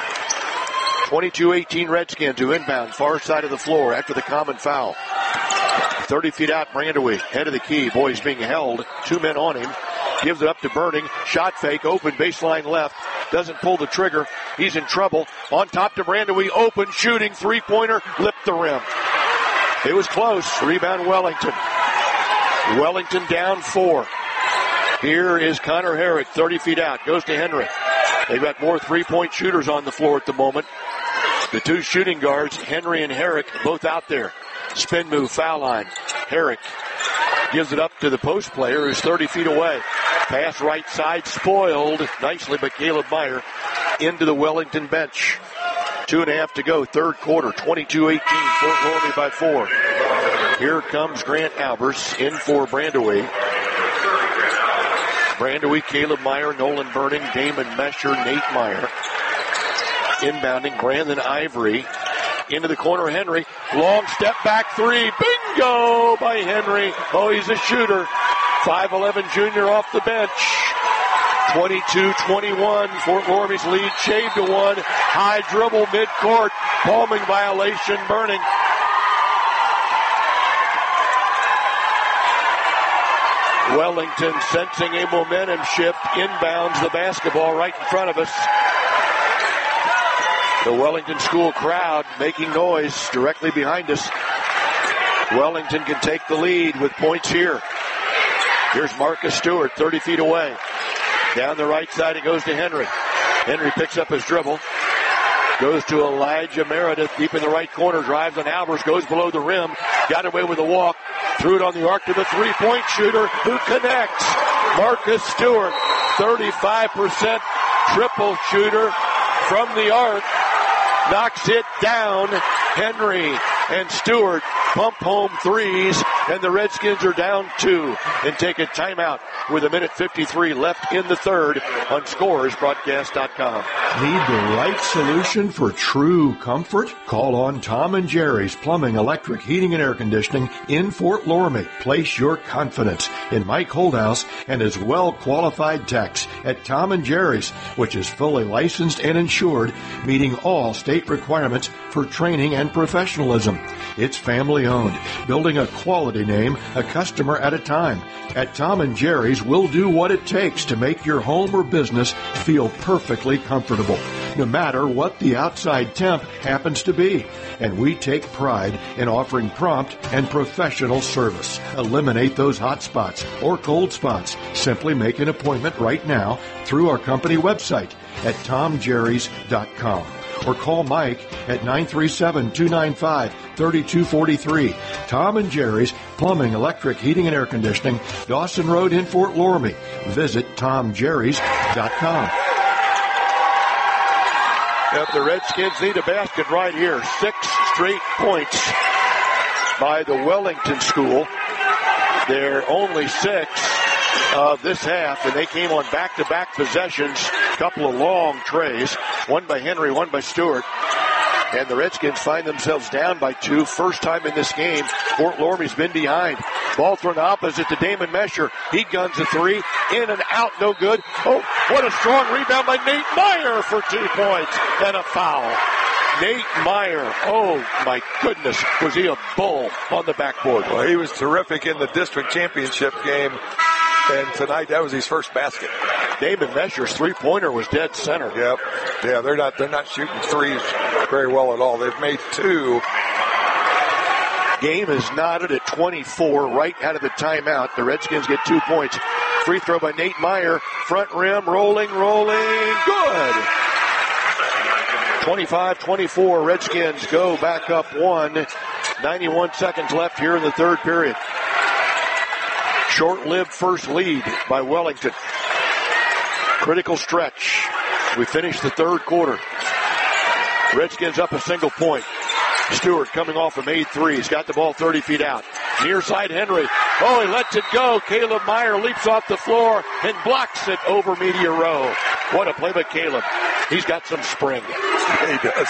22-18 Redskins to inbound, far side of the floor after the common foul. 30 feet out, Brandewy, head of the key. Boy, he's being held. 2 men on him. Gives it up to Burning. Shot fake, open, baseline left. Doesn't pull the trigger. He's in trouble. On top to Brandewy, open, shooting, three-pointer, lipped the rim. It was close. Rebound Wellington. Wellington down 4. Here is Connor Herrick, 30 feet out. Goes to Henry. They've got more three-point shooters on the floor at the moment. The two shooting guards, Henry and Herrick, both out there. Spin move, foul line. Herrick gives it up to the post player who's 30 feet away. Pass right side, spoiled nicely by Caleb Meyer into the Wellington bench. 2.5 to go, third quarter, 22-18, Fort Loramie by 4. Here comes Grant Albers in for Brandewy. Brandewy, Caleb Meyer, Nolan Burning, Damon Mesher, Nate Meyer. Inbounding, Brandon Ivory. Into the corner, Henry. Long step back three. Bingo by Henry. Oh, he's a shooter. 5'11 junior off the bench. 22-21. Fort Loramie's lead shaved to 1. High dribble midcourt. Palming violation, Burning. Wellington sensing a momentum shift, inbounds the basketball right in front of us. The Wellington school crowd making noise directly behind us. Wellington can take the lead with points here. Here's Marcus Stewart, 30 feet away. Down the right side, it goes to Henry. Henry picks up his dribble. Goes to Elijah Meredith, deep in the right corner, drives on Albers, goes below the rim, got away with a walk, threw it on the arc to the three-point shooter, who connects. Marcus Stewart, 35% triple shooter from the arc, knocks it down. Henry and Stewart pump home threes, and the Redskins are down 2 and take a timeout with 1:53 left in the third on ScoresBroadcast.com. Need the right solution for true comfort? Call on Tom and Jerry's Plumbing, Electric, Heating, and Air Conditioning in Fort Loramie. Place your confidence in Mike Holdhouse and his well-qualified techs at Tom and Jerry's, which is fully licensed and insured, meeting all state requirements for training and professionalism. It's family-owned, building a quality name a customer at a time. At Tom and Jerry's, we'll do what it takes to make your home or business feel perfectly comfortable, no matter what the outside temp happens to be. And we take pride in offering prompt and professional service. Eliminate those hot spots or cold spots. Simply make an appointment right now through our company website at tomjerrys.com. Or call Mike at 937-295-3243. Tom and Jerry's Plumbing, Electric, Heating, and Air Conditioning, Dawson Road in Fort Loramie. Visit tomjerrys.com. Yep, the Redskins need a basket right here. 6 straight points by the Wellington school. They're only 6 of this half, and they came on back-to-back possessions. A couple of long trays, one by Henry, one by Stewart. And the Redskins find themselves down by 2. First time in this game, Fort Loramie's been behind. Ball thrown opposite to Damon Mesher. He guns a 3. In and out, no good. Oh, what a strong rebound by Nate Meyer for 2 points and a foul. Nate Meyer, oh my goodness, was he a bull on the backboard. Well, he was terrific in the district championship game, and tonight that was his first basket. Damon Mesher's three-pointer was dead center. Yep. Yeah, they're not shooting threes very well at all. They've made 2. Game is knotted at 24 right out of the timeout. The Redskins get 2 points. Free throw by Nate Meyer. Front rim, rolling. Good. 25-24. Redskins go back up 1. 91 seconds left here in the third period. Short-lived first lead by Wellington. Critical stretch. We finish the third quarter. Redskins up a single point. Stewart coming off a made 3. He's got the ball 30 feet out. Near side Henry. Oh, he lets it go. Caleb Meyer leaps off the floor and blocks it over media row. What a play by Caleb. He's got some spring. He does.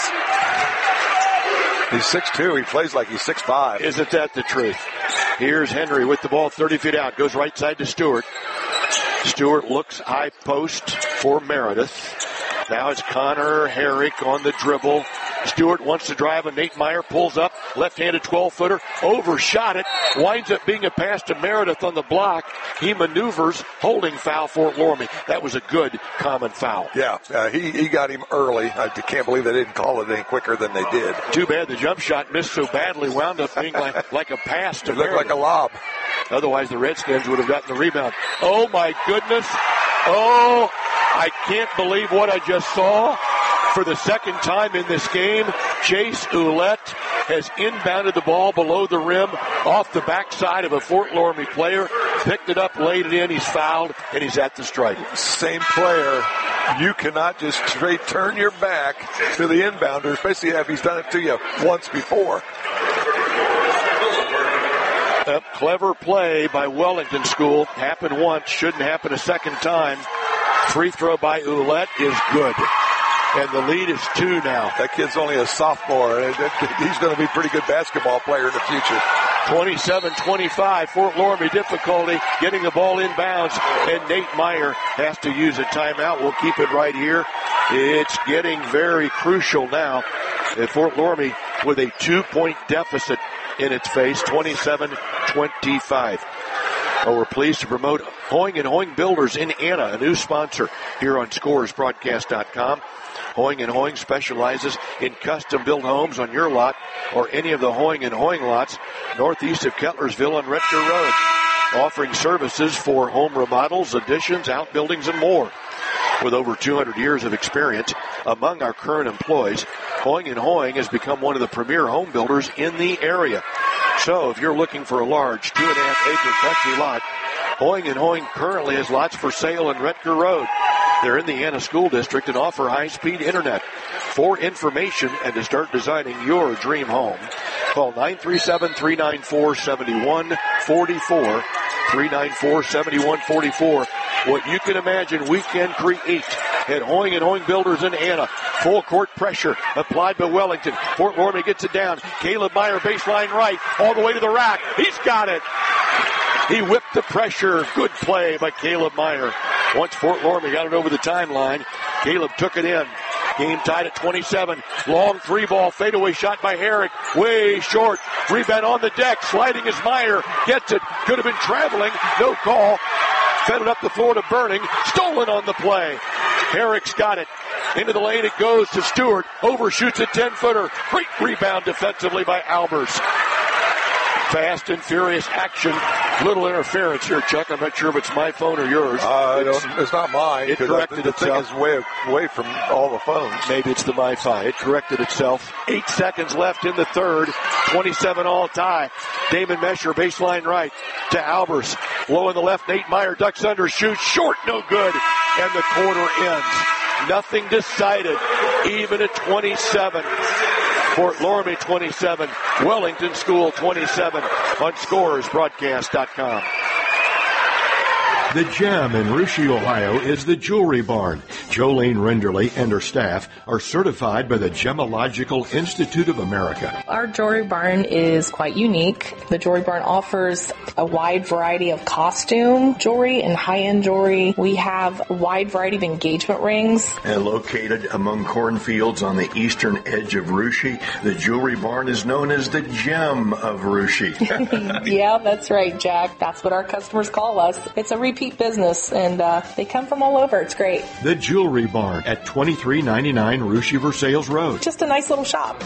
He's 6'2". He plays like he's 6'5". Isn't that the truth? Here's Henry with the ball 30 feet out. Goes right side to Stewart. Stewart looks high post for Meredith. Now it's Connor Herrick on the dribble. Stewart wants to drive, and Nate Meyer pulls up. Left-handed 12-footer. Overshot it. Winds up being a pass to Meredith on the block. He maneuvers. Holding foul Fort Loramie. That was a good common foul. Yeah, he got him early. I can't believe they didn't call it any quicker than they did. Too bad the jump shot missed so badly. Wound up being like a pass to Meredith. It looked like a lob. Otherwise, the Redskins would have gotten the rebound. Oh, my goodness. Oh, I can't believe what I just saw. For the second time in this game, Chase Ouellette has inbounded the ball below the rim off the backside of a Fort Loramie player, picked it up, laid it in, he's fouled, and he's at the stripe. Same player. You cannot just straight turn your back to the inbounder, especially if he's done it to you once before. A clever play by Wellington School. Happened once, shouldn't happen a second time. Free throw by Ouellette is good. And the lead is 2 now. That kid's only a sophomore. He's going to be a pretty good basketball player in the future. 27-25. Fort Loramie difficulty getting the ball inbounds. And Nate Meyer has to use a timeout. We'll keep it right here. It's getting very crucial now. And Fort Loramie with a 2-point deficit in its face. 27-25. Well, we're pleased to promote Hoying & Hoying Builders in Anna, a new sponsor here on ScoresBroadcast.com. Hoying & Hoying specializes in custom-built homes on your lot or any of the Hoying & Hoying lots northeast of Kettlersville on Retker Road, offering services for home remodels, additions, outbuildings, and more. With over 200 years of experience among our current employees, Hoying & Hoying has become one of the premier home builders in the area. So if you're looking for a large 2.5-acre country lot, Hoying & Hoying currently has lots for sale on Retker Road. They're in the Anna School District and offer high-speed internet. For information and to start designing your dream home, call 937-394-7144. 394-7144. What you can imagine we can create at Hoying & Hoying Builders in Anna. Full court pressure applied by Wellington. Fort Loramie gets it down. Caleb Meyer baseline right all the way to the rack. He's got it. He whipped the pressure. Good play by Caleb Meyer. Once Fort Loramie got it over the timeline, Caleb took it in. Game tied at 27. Long 3-ball fadeaway shot by Herrick. Way short. Rebound on the deck. Sliding as Meyer gets it. Could have been traveling. No call. Fed it up the floor to Burning. Stolen on the play. Herrick's got it. Into the lane it goes to Stewart. Overshoots a 10-footer. Great rebound defensively by Albers. Fast and furious action. Little interference here, Chuck. I'm not sure if it's my phone or yours. It's not mine. It corrected itself. The thing is way from all the phones. Maybe it's the MiFi. It corrected itself. 8 seconds left in the third. 27 all tie. Damon Mesher, baseline right to Albers. Low in the left, Nate Meyer ducks under, shoots short, no good. And the quarter ends. Nothing decided, even at 27. Fort Loramie 27, Wellington School 27 on ScoresBroadcast.com. The Gem in Russia, Ohio is the Jewelry Barn. Jolene Renderly and her staff are certified by the Gemological Institute of America. Our Jewelry Barn is quite unique. The Jewelry Barn offers a wide variety of costume jewelry and high-end jewelry. We have a wide variety of engagement rings. And located among cornfields on the eastern edge of Russia, the Jewelry Barn is known as the Gem of Russia. Yeah, that's right, Jack. That's what our customers call us. It's a repeat business, and they come from all over. It's great. The Jewelry Barn at 2399 Russia Versailles Road. Just a nice little shop.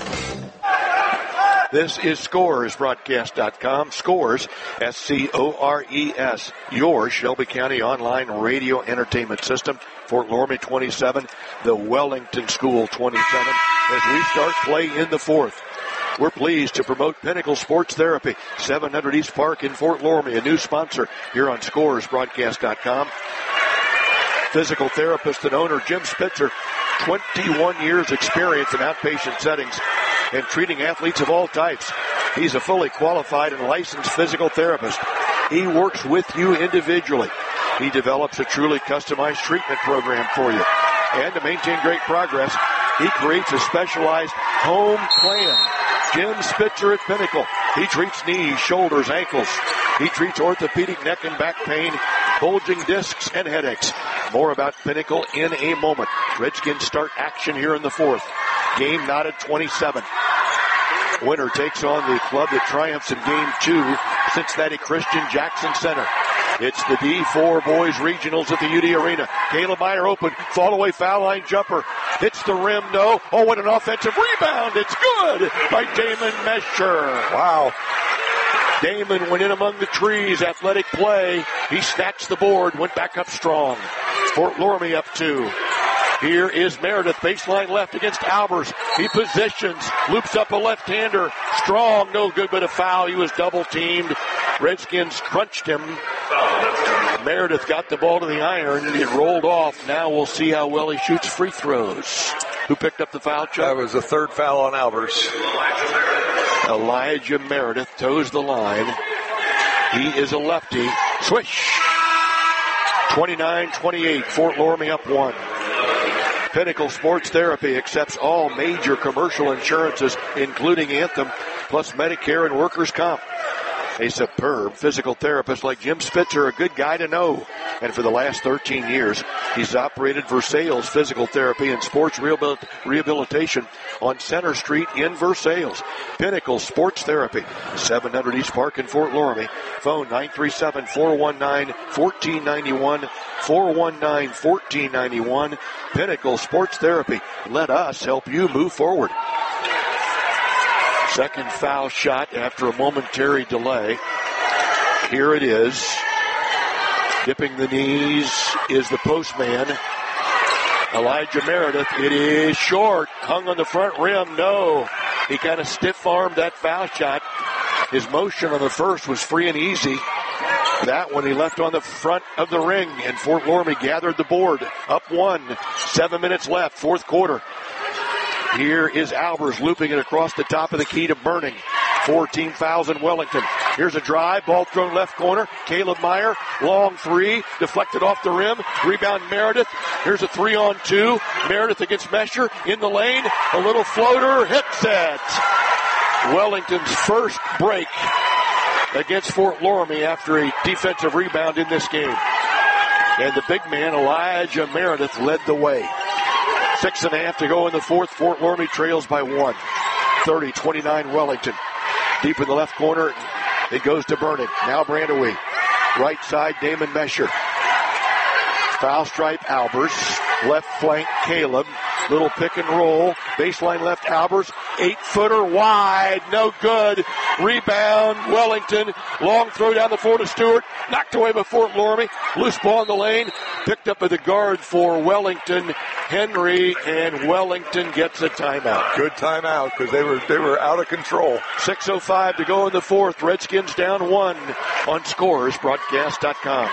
This is ScoresBroadcast.com. Scores, S-C-O-R-E-S. Your Shelby County online radio entertainment system. Fort Loramie 27, the Wellington School 27, as we start play in the fourth. We're pleased to promote Pinnacle Sports Therapy, 700 East Park in Fort Loramie, a new sponsor here on ScoresBroadcast.com. Physical therapist and owner Jim Spitzer, 21 years experience in outpatient settings and treating athletes of all types. He's a fully qualified and licensed physical therapist. He works with you individually. He develops a truly customized treatment program for you. And to maintain great progress, he creates a specialized home plan. Jim Spitzer at Pinnacle. He treats knees, shoulders, ankles. He treats orthopedic neck and back pain, bulging discs, and headaches. More about Pinnacle in a moment. Redskins start action here in the fourth. Game knotted 27. Winner takes on the club that triumphs in Game 2, Cincinnati Christian Jackson Center. It's the D4 Boys Regionals at the UD Arena. Caleb Meyer open, fall away foul line jumper. Hits the rim, no. Oh, what an offensive rebound. It's good by Damon Mesher. Wow. Damon went in among the trees, athletic play. He snatched the board, went back up strong. Fort Loramie up 2. Here is Meredith, baseline left against Albers. He positions, loops up a left-hander. Strong, no good, but a foul. He was double-teamed. Redskins crunched him. Meredith got the ball to the iron, and it rolled off. Now we'll see how well he shoots free throws. Who picked up the foul, Chuck? That was the third foul on Albers. Elijah Meredith toes the line. He is a lefty. Swish. 29-28. Fort Loramie up 1. Pinnacle Sports Therapy accepts all major commercial insurances, including Anthem, plus Medicare and workers' comp. A superb physical therapist like Jim Spitzer, a good guy to know. And for the last 13 years, he's operated Versailles Physical Therapy and Sports Rehabilitation on Center Street in Versailles. Pinnacle Sports Therapy, 700 East Park in Fort Loramie. Phone 937-419-1491, 419-1491. Pinnacle Sports Therapy. Let us help you move forward. Second foul shot after a momentary delay. Here it is. Dipping the knees is the postman, Elijah Meredith. It is short. Hung on the front rim. No. He kind of stiff-armed that foul shot. His motion on the first was free and easy. That one he left on the front of the ring, and Fort Loramie gathered the board. Up 1. 7 minutes left, fourth quarter. Here is Albers looping it across the top of the key to Burning. 14 fouls in Wellington. Here's a drive, ball thrown left corner. Caleb Meyer, long three, deflected off the rim. Rebound Meredith. Here's a 3-on-2. Meredith against Mesher in the lane. A little floater, hits it. Wellington's first break against Fort Loramie after a defensive rebound in this game. And the big man, Elijah Meredith, led the way. 6.5 to go in the fourth. Fort Loramie trails by 1. 30-29 Wellington. Deep in the left corner, it goes to Burning. Now Brandaway. Right side, Damon Mesher. Foul stripe, Albers. Left flank, Caleb. Little pick and roll. Baseline left, Albers. 8-footer wide. No good. Rebound, Wellington. Long throw down the floor to Stewart. Knocked away by Fort Loramie. Loose ball in the lane. Picked up by the guard for Wellington, Henry, and Wellington gets a timeout. Good timeout because they were out of control. 6:05 to go in the fourth. Redskins down 1 on ScoresBroadcast.com.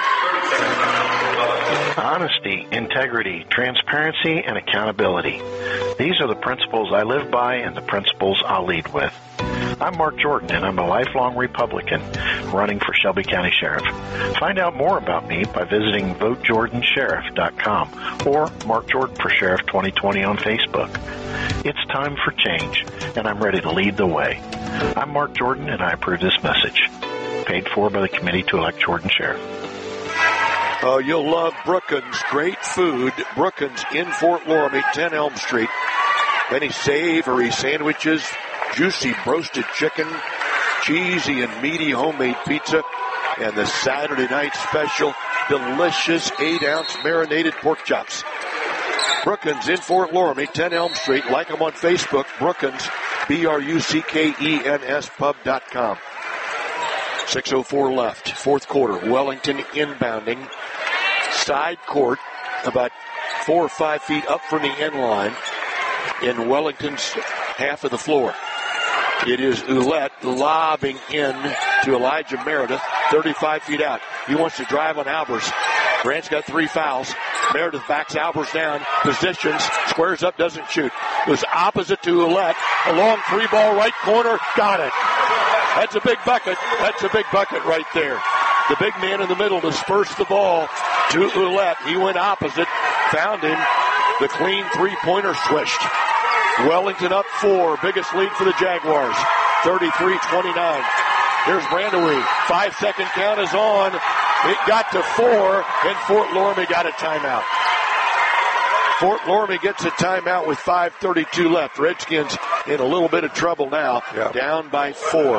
Honesty, integrity, transparency, and accountability. These are the principles I live by and the principles I'll lead with. I'm Mark Jordan, and I'm a lifelong Republican running for Shelby County Sheriff. Find out more about me by visiting VoteJordanSheriff.com or Mark Jordan for Sheriff 2020 on Facebook. It's time for change, and I'm ready to lead the way. I'm Mark Jordan, and I approve this message. Paid for by the Committee to Elect Jordan Sheriff. Oh, you'll love Brookins. Great food. Brookins in Fort Loramie, 10 Elm Street. Many savory sandwiches, juicy roasted chicken, cheesy and meaty homemade pizza, and the Saturday night special, delicious 8-ounce marinated pork chops. Brookins in Fort Loramie, 10 Elm Street. Like them on Facebook, Brookins, BRUCKENS pub.com. 6:04 left, fourth quarter. Wellington inbounding. Side court, about 4 or 5 feet up from the end line in Wellington's half of the floor. It is Ouellette lobbing in to Elijah Meredith, 35 feet out. He wants to drive on Albers. Grant's got 3 fouls. Meredith backs Albers down, positions, squares up, doesn't shoot. It was opposite to Ouellette. A long 3-ball right corner, got it. That's a big bucket. That's a big bucket right there. The big man in the middle dispersed the ball to Ouellette. He went opposite, found him. The clean three-pointer swished. Wellington up 4, biggest lead for the Jaguars, 33-29. Here's Brandewie. 5-second count is on. It got to 4, and Fort Loramie got a timeout. Fort Loramie gets a timeout with 5:32 left. Redskins in a little bit of trouble now, down by 4.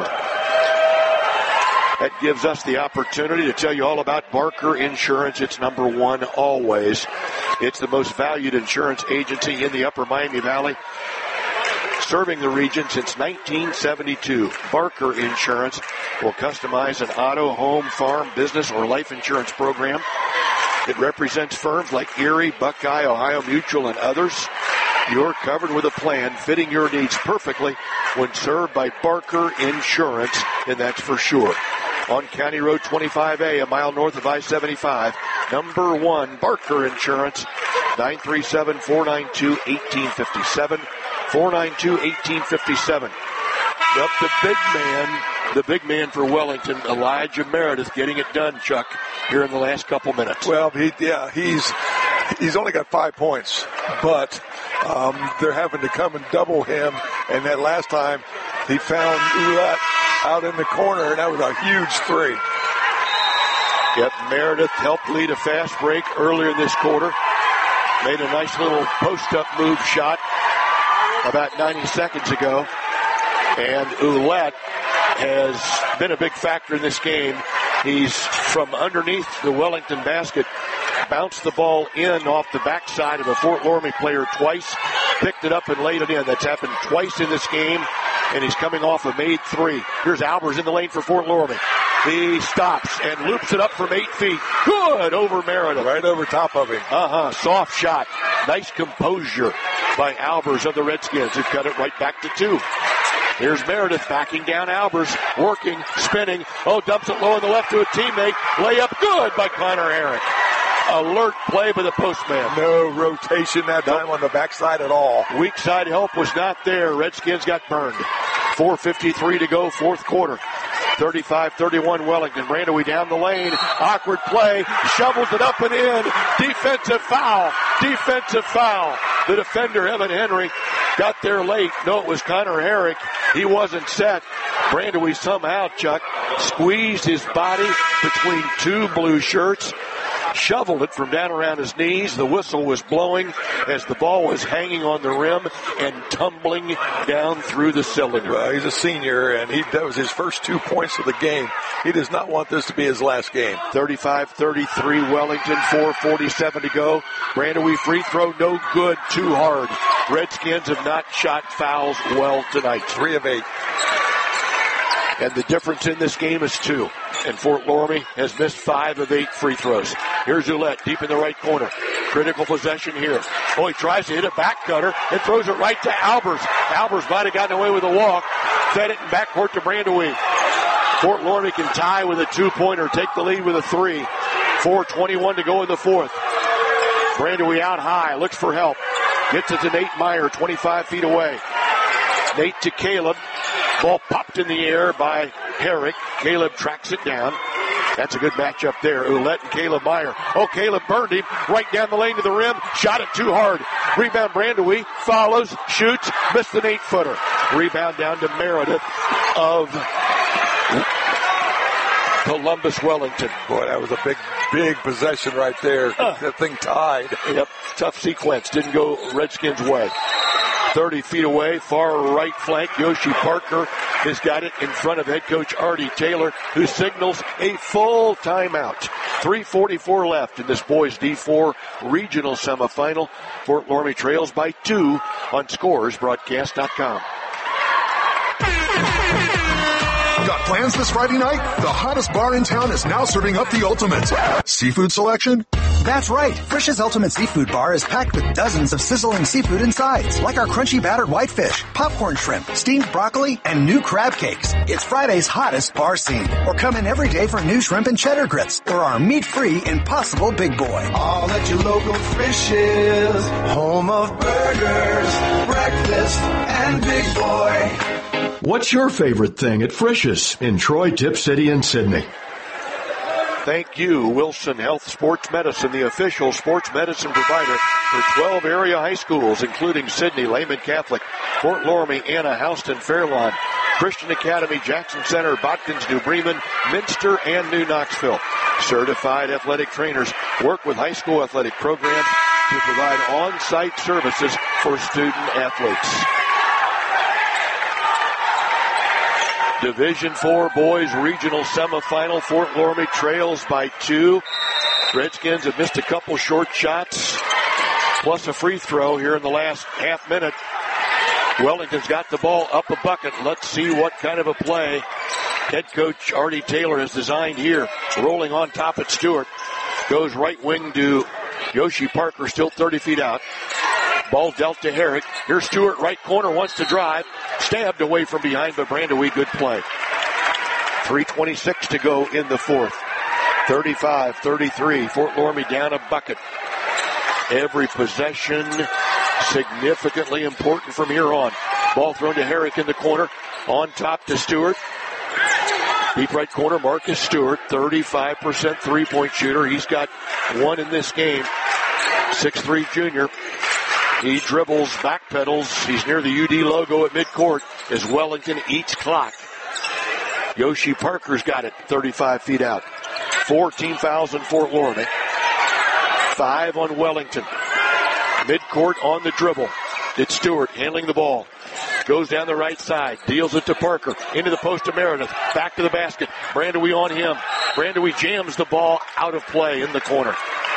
That gives us the opportunity to tell you all about Barker Insurance. It's number 1 always. It's the most valued insurance agency in the Upper Miami Valley, serving the region since 1972. Barker Insurance will customize an auto, home, farm, business, or life insurance program. It represents firms like Erie, Buckeye, Ohio Mutual, and others. You're covered with a plan fitting your needs perfectly when served by Barker Insurance, and that's for sure. On County Road 25A, a mile north of I-75, number 1, Barker Insurance, 937-492-1857, 492-1857. Up the big man for Wellington, Elijah Meredith, getting it done, Chuck, here in the last couple minutes. Well, he's only got 5 points, but they're having to come and double him. And that last time, he found Ouellette out in the corner, and that was a huge 3. Yep, Meredith helped lead a fast break earlier this quarter. Made a nice little post-up move shot about 90 seconds ago. And Ouellette has been a big factor in this game. He's from underneath the Wellington basket, bounced the ball in off the backside of a Fort Loramie player twice, picked it up and laid it in. That's happened twice in this game, and he's coming off a made 3. Here's Albers in the lane for Fort Loramie. He stops and loops it up from 8 feet. Good over Meredith. Right over top of him. Soft shot. Nice composure by Albers of the Redskins, who cut it right back to 2. Here's Meredith backing down Albers, working, spinning. Dumps it low on the left to a teammate. Layup good by Connor Herrick. Alert play by the postman. No rotation that time on the backside at all. Weak side help was not there. Redskins got burned. 4:53 to go, fourth quarter. 35-31 Wellington. Brandewie down the lane. Awkward play. Shovels it up and in. Defensive foul. The defender, Evan Henry, got there late. No, it was Connor Herrick. He wasn't set. Brandewie somehow, Chuck, squeezed his body between 2 blue shirts. Shoveled it from down around his knees. The whistle was blowing as the ball was hanging on the rim and tumbling down through the cylinder. Well, he's a senior, and that was his first 2 points of the game. He does not want this to be his last game. 35-33 Wellington, 4:47 to go. Brandewie free throw, no good, too hard. Redskins have not shot fouls well tonight. 3 of 8. And the difference in this game is 2. And Fort Loramie has missed 5 of 8 free throws. Here's Ouellette deep in the right corner. Critical possession here. He tries to hit a back cutter and throws it right to Albers. Albers might have gotten away with a walk. Fed it in backcourt to Brandewie. Fort Loramie can tie with a 2-pointer, take the lead with a 3. 4:21 to go in the fourth. Brandewie out high, looks for help. Gets it to Nate Meyer, 25 feet away. Nate to Caleb. Ball popped in the air by Herrick. Caleb tracks it down. That's a good matchup there. Ouellette and Caleb Meyer. Oh, Caleb burned him right down the lane to the rim. Shot it too hard. Rebound Brandewie. Follows. Shoots. Missed an 8-footer. Rebound down to Meredith of Columbus Wellington. Boy, that was a big possession right there. That thing tied. Yep. Tough sequence. Didn't go Redskins' way. 30 feet away, far right flank. Yoshi Parker has got it in front of head coach Artie Taylor, who signals a full timeout. 3:44 left in this boys D4 regional semifinal. Fort Loramie trails by 2 on scoresbroadcast.com. Got plans this Friday night? The hottest bar in town is now serving up the ultimate seafood selection. That's right. Frisch's Ultimate Seafood Bar is packed with dozens of sizzling seafood and sides, like our crunchy battered whitefish, popcorn shrimp, steamed broccoli, and new crab cakes. It's Friday's hottest bar scene. Or come in every day for new shrimp and cheddar grits, or our meat-free Impossible Big Boy. All at your local Frisch's, home of burgers, breakfast, and Big Boy. What's your favorite thing at Frisch's in Troy, Tip City, and Sydney? Thank you, Wilson Health Sports Medicine, the official sports medicine provider for 12 area high schools, including Sydney, Lehman Catholic, Fort Loramie, Anna, Houston, Fairlawn, Christian Academy, Jackson Center, Botkins, New Bremen, Minster, and New Knoxville. Certified athletic trainers work with high school athletic programs to provide on-site services for student athletes. Division IV boys regional semifinal. Fort Loramie trails by 2. Redskins have missed a couple short shots, plus a free throw here in the last half minute. Wellington's got the ball up a bucket. Let's see what kind of a play head coach Artie Taylor has designed here. Rolling on top at Stewart. Goes right wing to Yoshi Parker, still 30 feet out. Ball dealt to Herrick. Here's Stewart, right corner, wants to drive. Stabbed away from behind, but Brandewie, good play. 3:26 to go in the fourth. 35-33. Fort Loramie down a bucket. Every possession significantly important from here on. Ball thrown to Herrick in the corner. On top to Stewart. Deep right corner, Marcus Stewart, 35% three-point shooter. He's got one in this game. 6'3" junior. He dribbles, backpedals. He's near the UD logo at midcourt as Wellington eats clock. Yoshi Parker's got it, 35 feet out. 4 team fouls in Fort Loramie. 5 on Wellington. Midcourt on the dribble. It's Stewart handling the ball. Goes down the right side. Deals it to Parker. Into the post to Meredith. Back to the basket. Brandewie on him. Brandewie jams the ball out of play in the corner.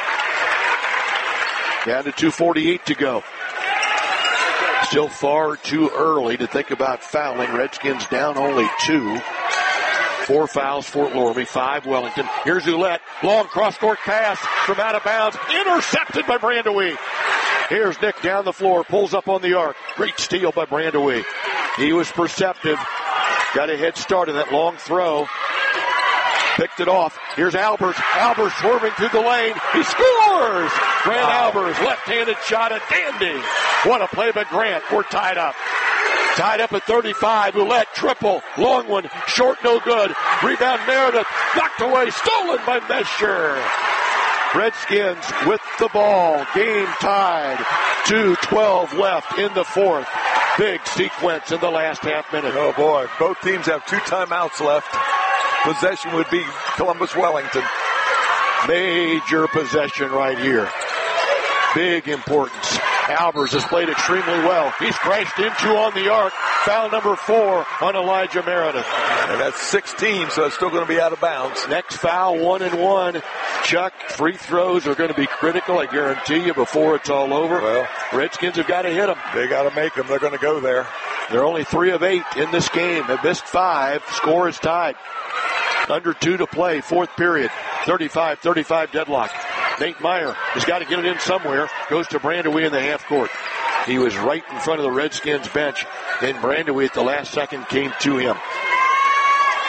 Down to 2:48 to go. Still far too early to think about fouling. Redskins down only 2. 4 fouls, Fort Loramie, 5 Wellington. Here's Ouellette. Long cross-court pass from out of bounds. Intercepted by Brandewie. Here's Nick down the floor. Pulls up on the arc. Great steal by Brandewie. He was perceptive. Got a head start in that long throw. Picked it off. Here's Albers. Albers swerving through the lane. He scores! Grant Albers, left-handed shot, a dandy. What a play by Grant. We're tied up. Tied up at 35. Ouellette, triple. Long one. Short, no good. Rebound Meredith. Knocked away. Stolen by Mesher. Redskins with the ball. Game tied. 2:12 left in the fourth. Big sequence in the last half minute. Oh, boy. Both teams have 2 timeouts left. Possession would be Columbus Wellington. Major possession right here. Big importance. Albers has played extremely well. He's crashed into on the arc. Foul number 4 on Elijah Meredith. And that's 16, so it's still going to be out of bounds. Next foul, 1-1. Chuck, free throws are going to be critical, I guarantee you, before it's all over. Well, Redskins have got to hit them. They got to make them. They're going to go there. They're only 3 of 8 in this game. They've missed 5. Score is tied. Under 2 to play, fourth period. 35-35 deadlock. Nate Meyer has got to get it in somewhere. Goes to Brandewie in the half court. He was right in front of the Redskins bench. Then Brandewie at the last second came to him.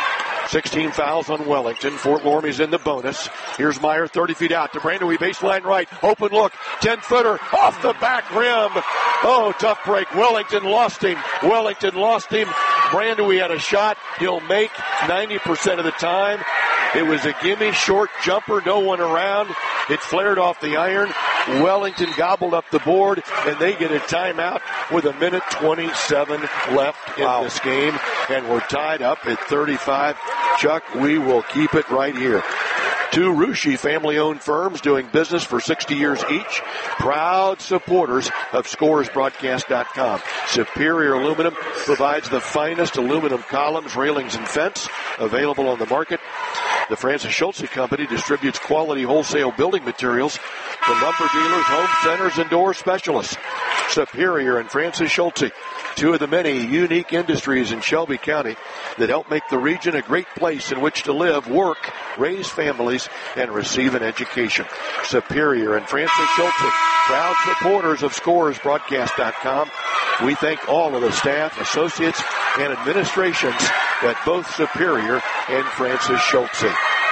16 fouls on Wellington. Fort Loramie's in the bonus. Here's Meyer 30 feet out to Brandon Wee, baseline right. Open look. 10-footer off the back rim. Oh, tough break. Wellington lost him. Brandon Wee had a shot he'll make 90% of the time. It was a gimme short jumper, no one around. It flared off the iron. Wellington gobbled up the board, and they get a timeout with 1:27 left in this game. And we're tied up at 35. Chuck, we will keep it right here. Two Ruschi family-owned firms doing business for 60 years each. Proud supporters of ScoresBroadcast.com. Superior Aluminum provides the finest aluminum columns, railings, and fence available on the market. The Francis Schultze Company distributes quality wholesale building materials to lumber dealers, home centers, and door specialists. Superior and Francis Schultze, two of the many unique industries in Shelby County that help make the region a great place in which to live, work, raise families, and receive an education. Superior and Francis Schultze, proud supporters of ScoresBroadcast.com. We thank all of the staff, associates, and administrations at both Superior and Francis Schultze.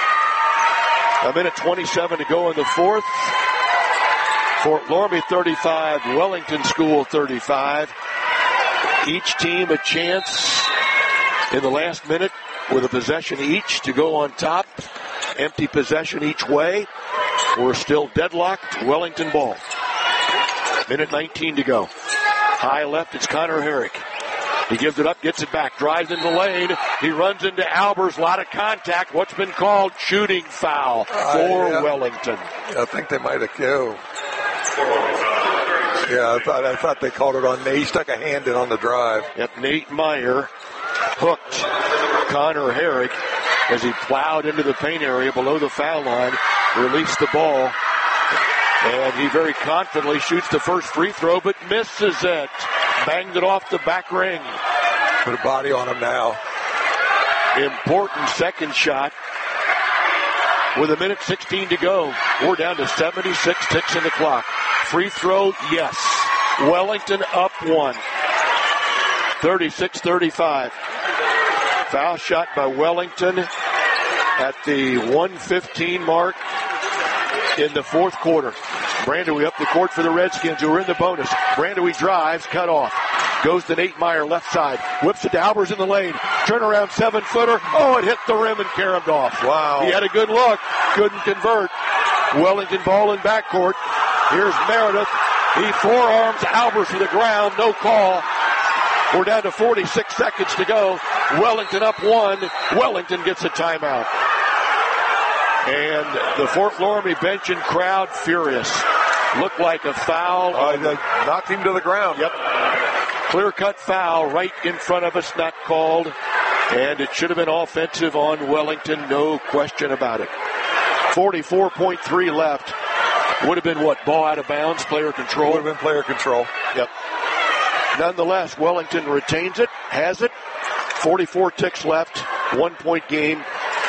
1:27 to go in the fourth. Fort Loramie 35, Wellington School 35. Each team a chance in the last minute with a possession each to go on top. Empty possession each way. We're still deadlocked. Wellington ball. 1:19 to go. High left, it's Connor Herrick. He gives it up, gets it back, drives into the lane. He runs into Albers, a lot of contact. What's been called? Shooting foul for Wellington. I think they might have killed. Yeah, I thought they called it on Nate. He stuck a hand in on the drive. Yep, Nate Meyer hooked Connor Herrick as he plowed into the paint area below the foul line, released the ball, and he very confidently shoots the first free throw, but misses it. Banged it off the back ring. Put a body on him now. Important second shot. With 1:16 to go, we're down to 76 ticks in the clock. Free throw, yes. Wellington up one. 36-35. Foul shot by Wellington at the 1:15 mark in the fourth quarter. Brandon Wee up the court for the Redskins, who are in the bonus. Brandon Wee drives, cut off. Goes to Nate Meyer, left side. Whips it to Albers in the lane. Turnaround 7-footer. Oh, it hit the rim and carried off. Wow. He had a good look. Couldn't convert. Wellington ball in backcourt. Here's Meredith. He forearms Albers to the ground. No call. We're down to 46 seconds to go. Wellington up one. Wellington gets a timeout. And the Fort Loramie bench and crowd furious. Looked like a foul. They knocked him to the ground. Yep. Clear-cut foul right in front of us, not called. And it should have been offensive on Wellington, no question about it. 44.3 left. Would have been what? Ball out of bounds, player control? Would have been player control. Yep. Nonetheless, Wellington retains it, has it. 44 ticks left. 1 point game.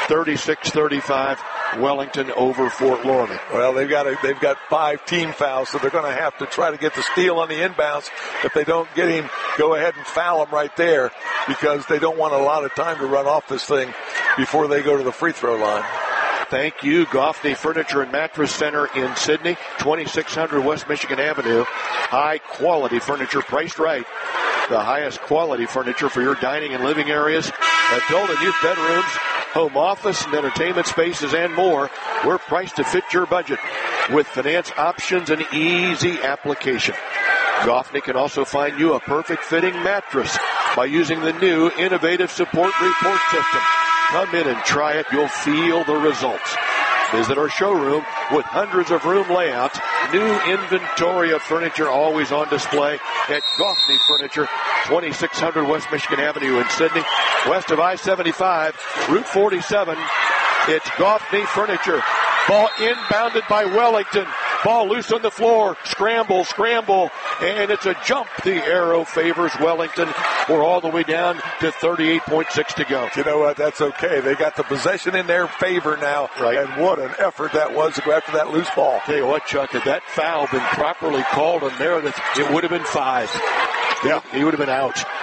36-35. Wellington over Fort Loramie. Well, they've got 5 team fouls, so they're going to have to try to get the steal on the inbounds. If they don't get him, go ahead and foul him right there, because they don't want a lot of time to run off this thing before they go to the free throw line. Thank you, Goffney Furniture and Mattress Center in Sydney, 2600 West Michigan Avenue. High quality furniture, priced right. The highest quality furniture for your dining and living areas, adult and youth bedrooms, home office and entertainment spaces, and more. We're priced to fit your budget with finance options and easy application. Goffney can also find you a perfect fitting mattress by using the new innovative support report system. Come in and try it. You'll feel the results. Visit our showroom with hundreds of room layouts, new inventory of furniture always on display at Goffney Furniture, 2600 West Michigan Avenue in Sydney, west of I-75, Route 47. It's Goffney Furniture. Ball inbounded by Wellington. Ball loose on the floor. Scramble, and it's a jump. The arrow favors Wellington. We're all the way down to 38.6 to go. You know what? That's okay. They got the possession in their favor now. Right. And what an effort that was to go after that loose ball. Tell you what, Chuck, had that foul been properly called on Meredith, it would have been 5. Yeah. He would have been out.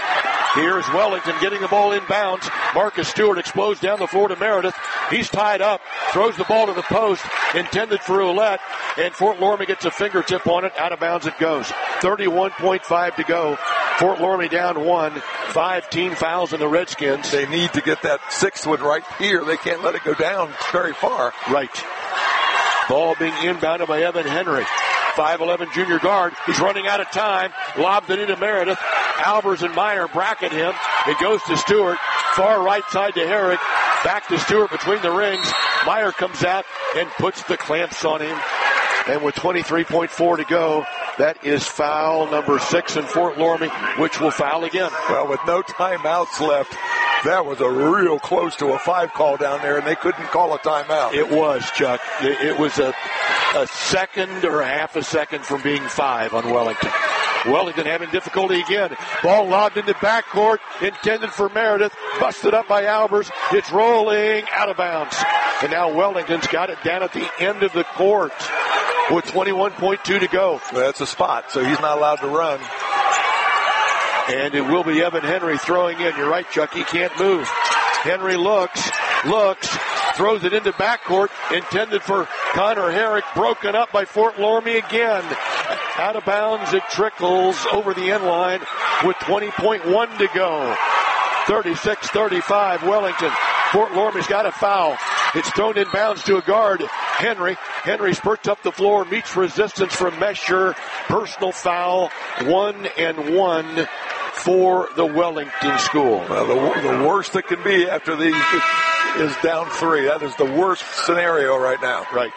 Here's Wellington getting the ball inbounds. Marcus Stewart explodes down the floor to Meredith. He's tied up, throws the ball to the post, intended for Ouellette, and Fort Loramie gets a fingertip on it. Out of bounds it goes. 31.5 to go. Fort Loramie down 1. 5 team fouls in the Redskins. They need to get that 6th one right here. They can't let it go down very far. Right. Ball being inbounded by Evan Henry. 5'11 junior guard. He's running out of time. Lobbed it into Meredith. Albers and Meyer bracket him. It goes to Stewart. Far right side to Herrick. Back to Stewart between the rings. Meyer comes out and puts the clamps on him. And with 23.4 to go, that is foul number 6 in Fort Loramie, which will foul again. Well, with no timeouts left, that was a real close to a 5 call down there, and they couldn't call a timeout. It was, Chuck. It was a second or half a second from being 5 on Wellington. Wellington having difficulty again. Ball lobbed into backcourt, intended for Meredith. Busted up by Albers. It's rolling out of bounds. And now Wellington's got it down at the end of the court with 21.2 to go. That's a spot, so he's not allowed to run. And it will be Evan Henry throwing in. You're right, Chuck. He can't move. Henry looks, throws it into backcourt, intended for Connor Herrick, broken up by Fort Loramie again. Out of bounds, it trickles over the end line with 20.1 to go. 36-35, Wellington. Fort Loramie's got a foul. It's thrown in bounds to a guard, Henry. Henry spurts up the floor, meets resistance from Mesher. Personal foul, 1-1 for the Wellington school. Well, the worst that can be after these is down 3. That is the worst scenario right now. Right.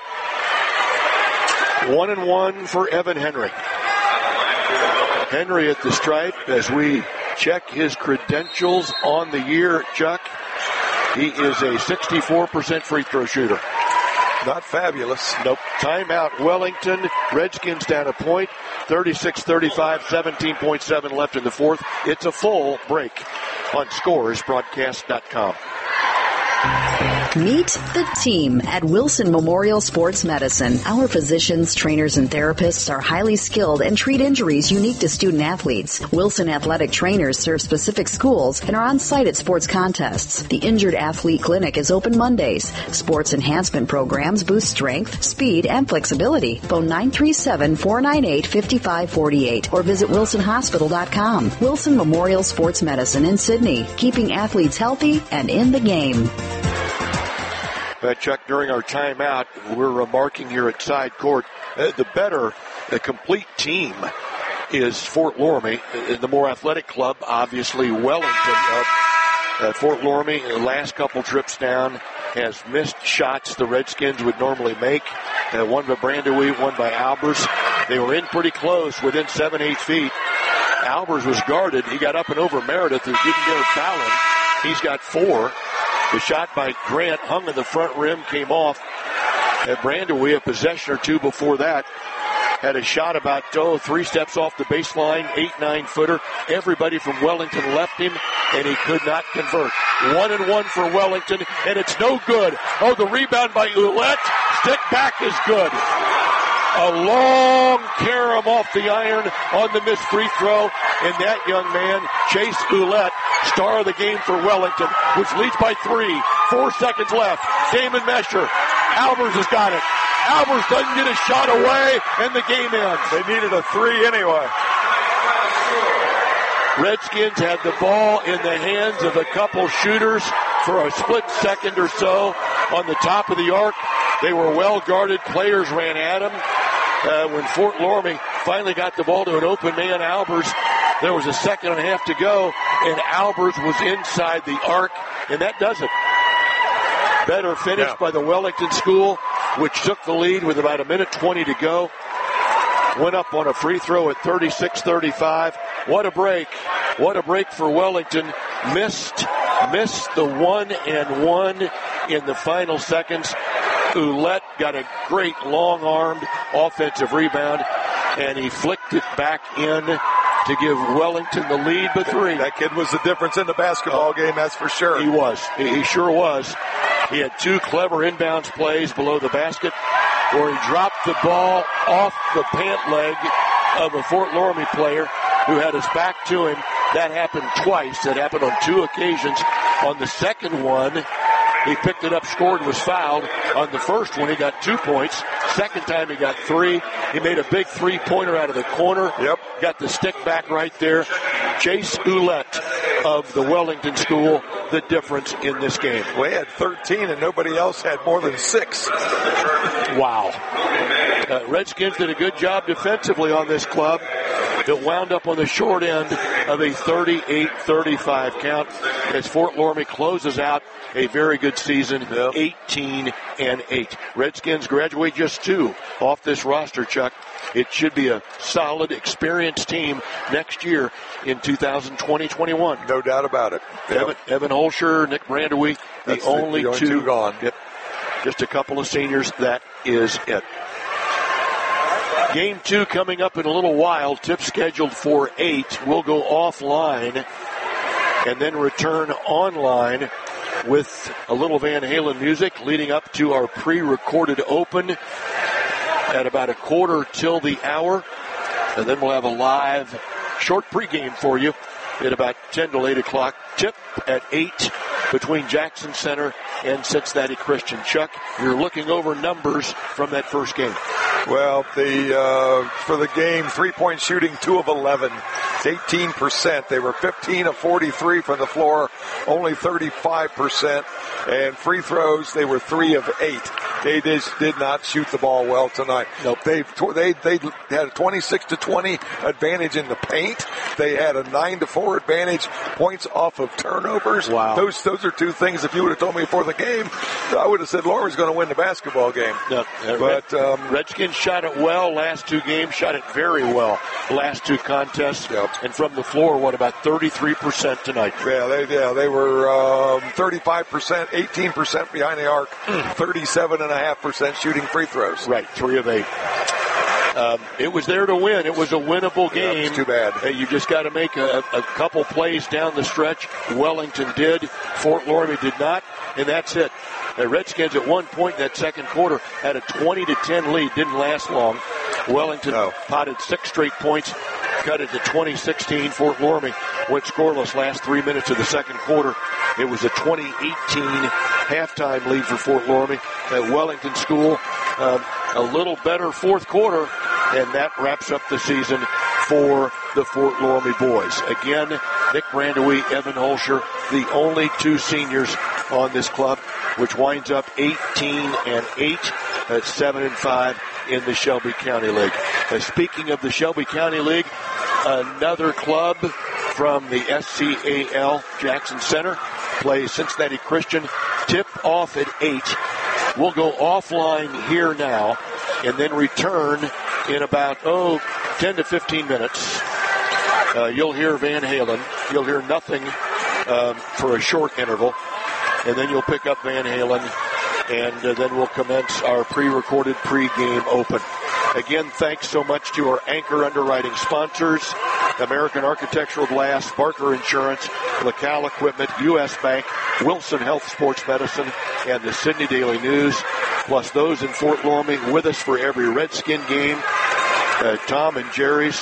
1-1 for Evan Henry. Henry at the stripe as we check his credentials on the year, Chuck. He is a 64% free throw shooter. Not fabulous. Nope. Timeout, Wellington. Redskins down a point. 36-35, 17.7 left in the fourth. It's a full break on ScoresBroadcast.com. Meet the team at Wilson Memorial Sports Medicine. Our physicians, trainers, and therapists are highly skilled and treat injuries unique to student athletes. Wilson athletic trainers serve specific schools and are on site at sports contests. The Injured Athlete Clinic is open Mondays. Sports enhancement programs boost strength, speed, and flexibility. Phone 937-498-5548 or visit wilsonhospital.com. Wilson Memorial Sports Medicine in Sydney, keeping athletes healthy and in the game. Chuck, during our timeout, we're remarking here at side court, the better, the complete team is Fort Loramie. The more athletic club, obviously, Wellington. Fort Loramie, the last couple trips down, has missed shots the Redskins would normally make. One by Brandewie, one by Albers. They were in pretty close, within 7-8 feet. Albers was guarded. He got up and over Meredith, who didn't dare foul him. He's got 4. The shot by Grant hung in the front rim, came off. Brandewie, a possession or two before that, had a shot about 3 steps off the baseline, 8-9 footer. Everybody from Wellington left him, and he could not convert. 1-1 for Wellington, and it's no good. Oh, the rebound by Ouellette. Stick back is good. A long carom off the iron on the missed free throw, and that young man, Chase Ouellette, star of the game for Wellington, which leads by 3. 4 seconds left. Damon Mesher. Albers has got it. Albers doesn't get a shot away, and the game ends. They needed a 3 anyway. Redskins had the ball in the hands of a couple shooters for a split second or so on the top of the arc. They were well guarded. Players ran at them. When Fort Loramie finally got the ball to an open man, Albers, there was a second and a half to go, and Albers was inside the arc, and that does it. Better finish by the Wellington school, which took the lead with about 1:20 to go. Went up on a free throw at 36-35. What a break. What a break for Wellington. Missed the 1-1 in the final seconds. Ouellette got a great long-armed offensive rebound, and he flicked it back in to give Wellington the lead by 3. That kid was the difference in the basketball game, that's for sure. He was. He sure was. He had 2 clever inbounds plays below the basket where he dropped the ball off the pant leg of a Fort Loramie player who had his back to him That happened twice. That happened on 2 occasions. On the second one, he picked it up, scored, was fouled. On the first one, he got 2 points. Second time, he got 3. He made a big three-pointer out of the corner. Yep. Got the stick back right there. Chase Ouellette of the Wellington School, the difference in this game. Well, he had 13, and nobody else had more than 6. Wow. Redskins did a good job defensively on this club. It wound up on the short end of a 38-35 count as Fort Loramie closes out a very good season, 18-8. Redskins graduate just 2 off this roster, Chuck. It should be a solid, experienced team next year in 2020-21. No doubt about it. Evan Holscher, Nick Brandewie, the only two gone. Yep. Just a couple of seniors. That is it. Game 2 coming up in a little while. Tip scheduled for 8. We'll go offline and then return online with a little Van Halen music leading up to our pre-recorded open at about a quarter till the hour. And then we'll have a live short pregame for you at about 10 till 8 o'clock. Tip at 8 between Jackson Center and Cincinnati Christian. Chuck, you're looking over numbers from that first game. Well, for the game, 3-point shooting, 2 of 11. It's 18%. They were 15 of 43 from the floor, only 35%. And free throws, they were 3 of 8. They just did not shoot the ball well tonight. Nope. They had a 26-20 advantage in the paint. They had a 9-4 advantage points off of turnovers. Wow. Those are 2 things. If you would have told me before the game, I would have said Lormie's going to win the basketball game. No, but Redskins shot it well last 2 games, shot it very well last 2 contests. Yep. And from the floor, about 33% tonight? They were 35%, 18% behind the arc, 37.5% shooting free throws. Right, 3 of 8. It was there to win. It was a winnable game. It's too bad. You just got to make a couple plays down the stretch. Wellington did. Fort Loramie did not, and that's it. The Redskins at one point in that second quarter had a 20-10 lead. Didn't last long. Wellington potted 6 straight points, cut it to 20-16. Fort Loramie went scoreless last 3 minutes of the second quarter. It was a 20-18 halftime lead for Fort Loramie. At Wellington School, a little better fourth quarter, and that wraps up the season for the Fort Loramie boys. Again, Nick Brandewie, Evan Holscher, the only 2 seniors on this club, which winds up 18-8 at 7-5 in the Shelby County League. Speaking of the Shelby County League, another club from the SCAL Jackson Center plays Cincinnati Christian. Tip off at 8. We'll go offline here now and then return in about 10 to 15 minutes. You'll hear Van Halen. You'll hear nothing for a short interval. And then you'll pick up Van Halen. And then we'll commence our pre-recorded pre-game open. Again, thanks so much to our anchor underwriting sponsors, American Architectural Glass, Barker Insurance, LaCal Equipment, U.S. Bank, Wilson Health Sports Medicine, and the Sydney Daily News, plus those in Fort Loramie with us for every Redskin game, Tom and Jerry's,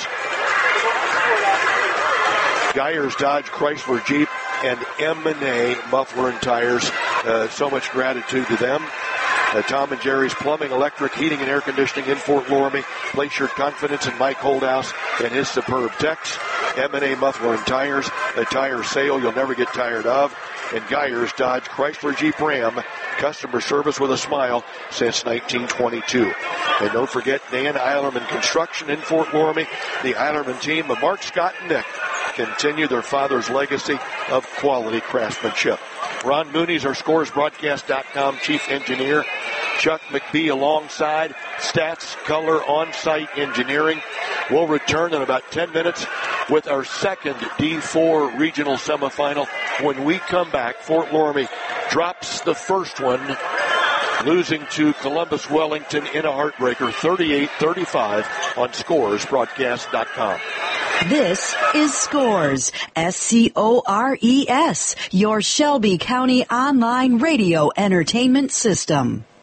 Geyers Dodge Chrysler Jeep, and M&A Muffler and Tires. So much gratitude to them. Tom and Jerry's Plumbing, Electric, Heating, and Air Conditioning in Fort Loramie. Place your confidence in Mike Holdhouse and his superb techs. M&A Muffler and Tires, a tire sale you'll never get tired of. And Geyers Dodge Chrysler Jeep Ram, customer service with a smile since 1922. And don't forget Dan Eilerman Construction in Fort Loramie. The Eilerman team of Mark, Scott, and Nick continue their father's legacy of quality craftsmanship. Ron Mooney's our ScoresBroadcast.com chief engineer. Chuck McBee alongside Stats Color On-Site Engineering. We'll return in about 10 minutes with our second D4 regional semifinal. When we come back, Fort Loramie drops the first one, losing to Columbus Wellington in a heartbreaker, 38-35 on ScoresBroadcast.com. This is Scores, SCORES, your Shelby County online radio entertainment system.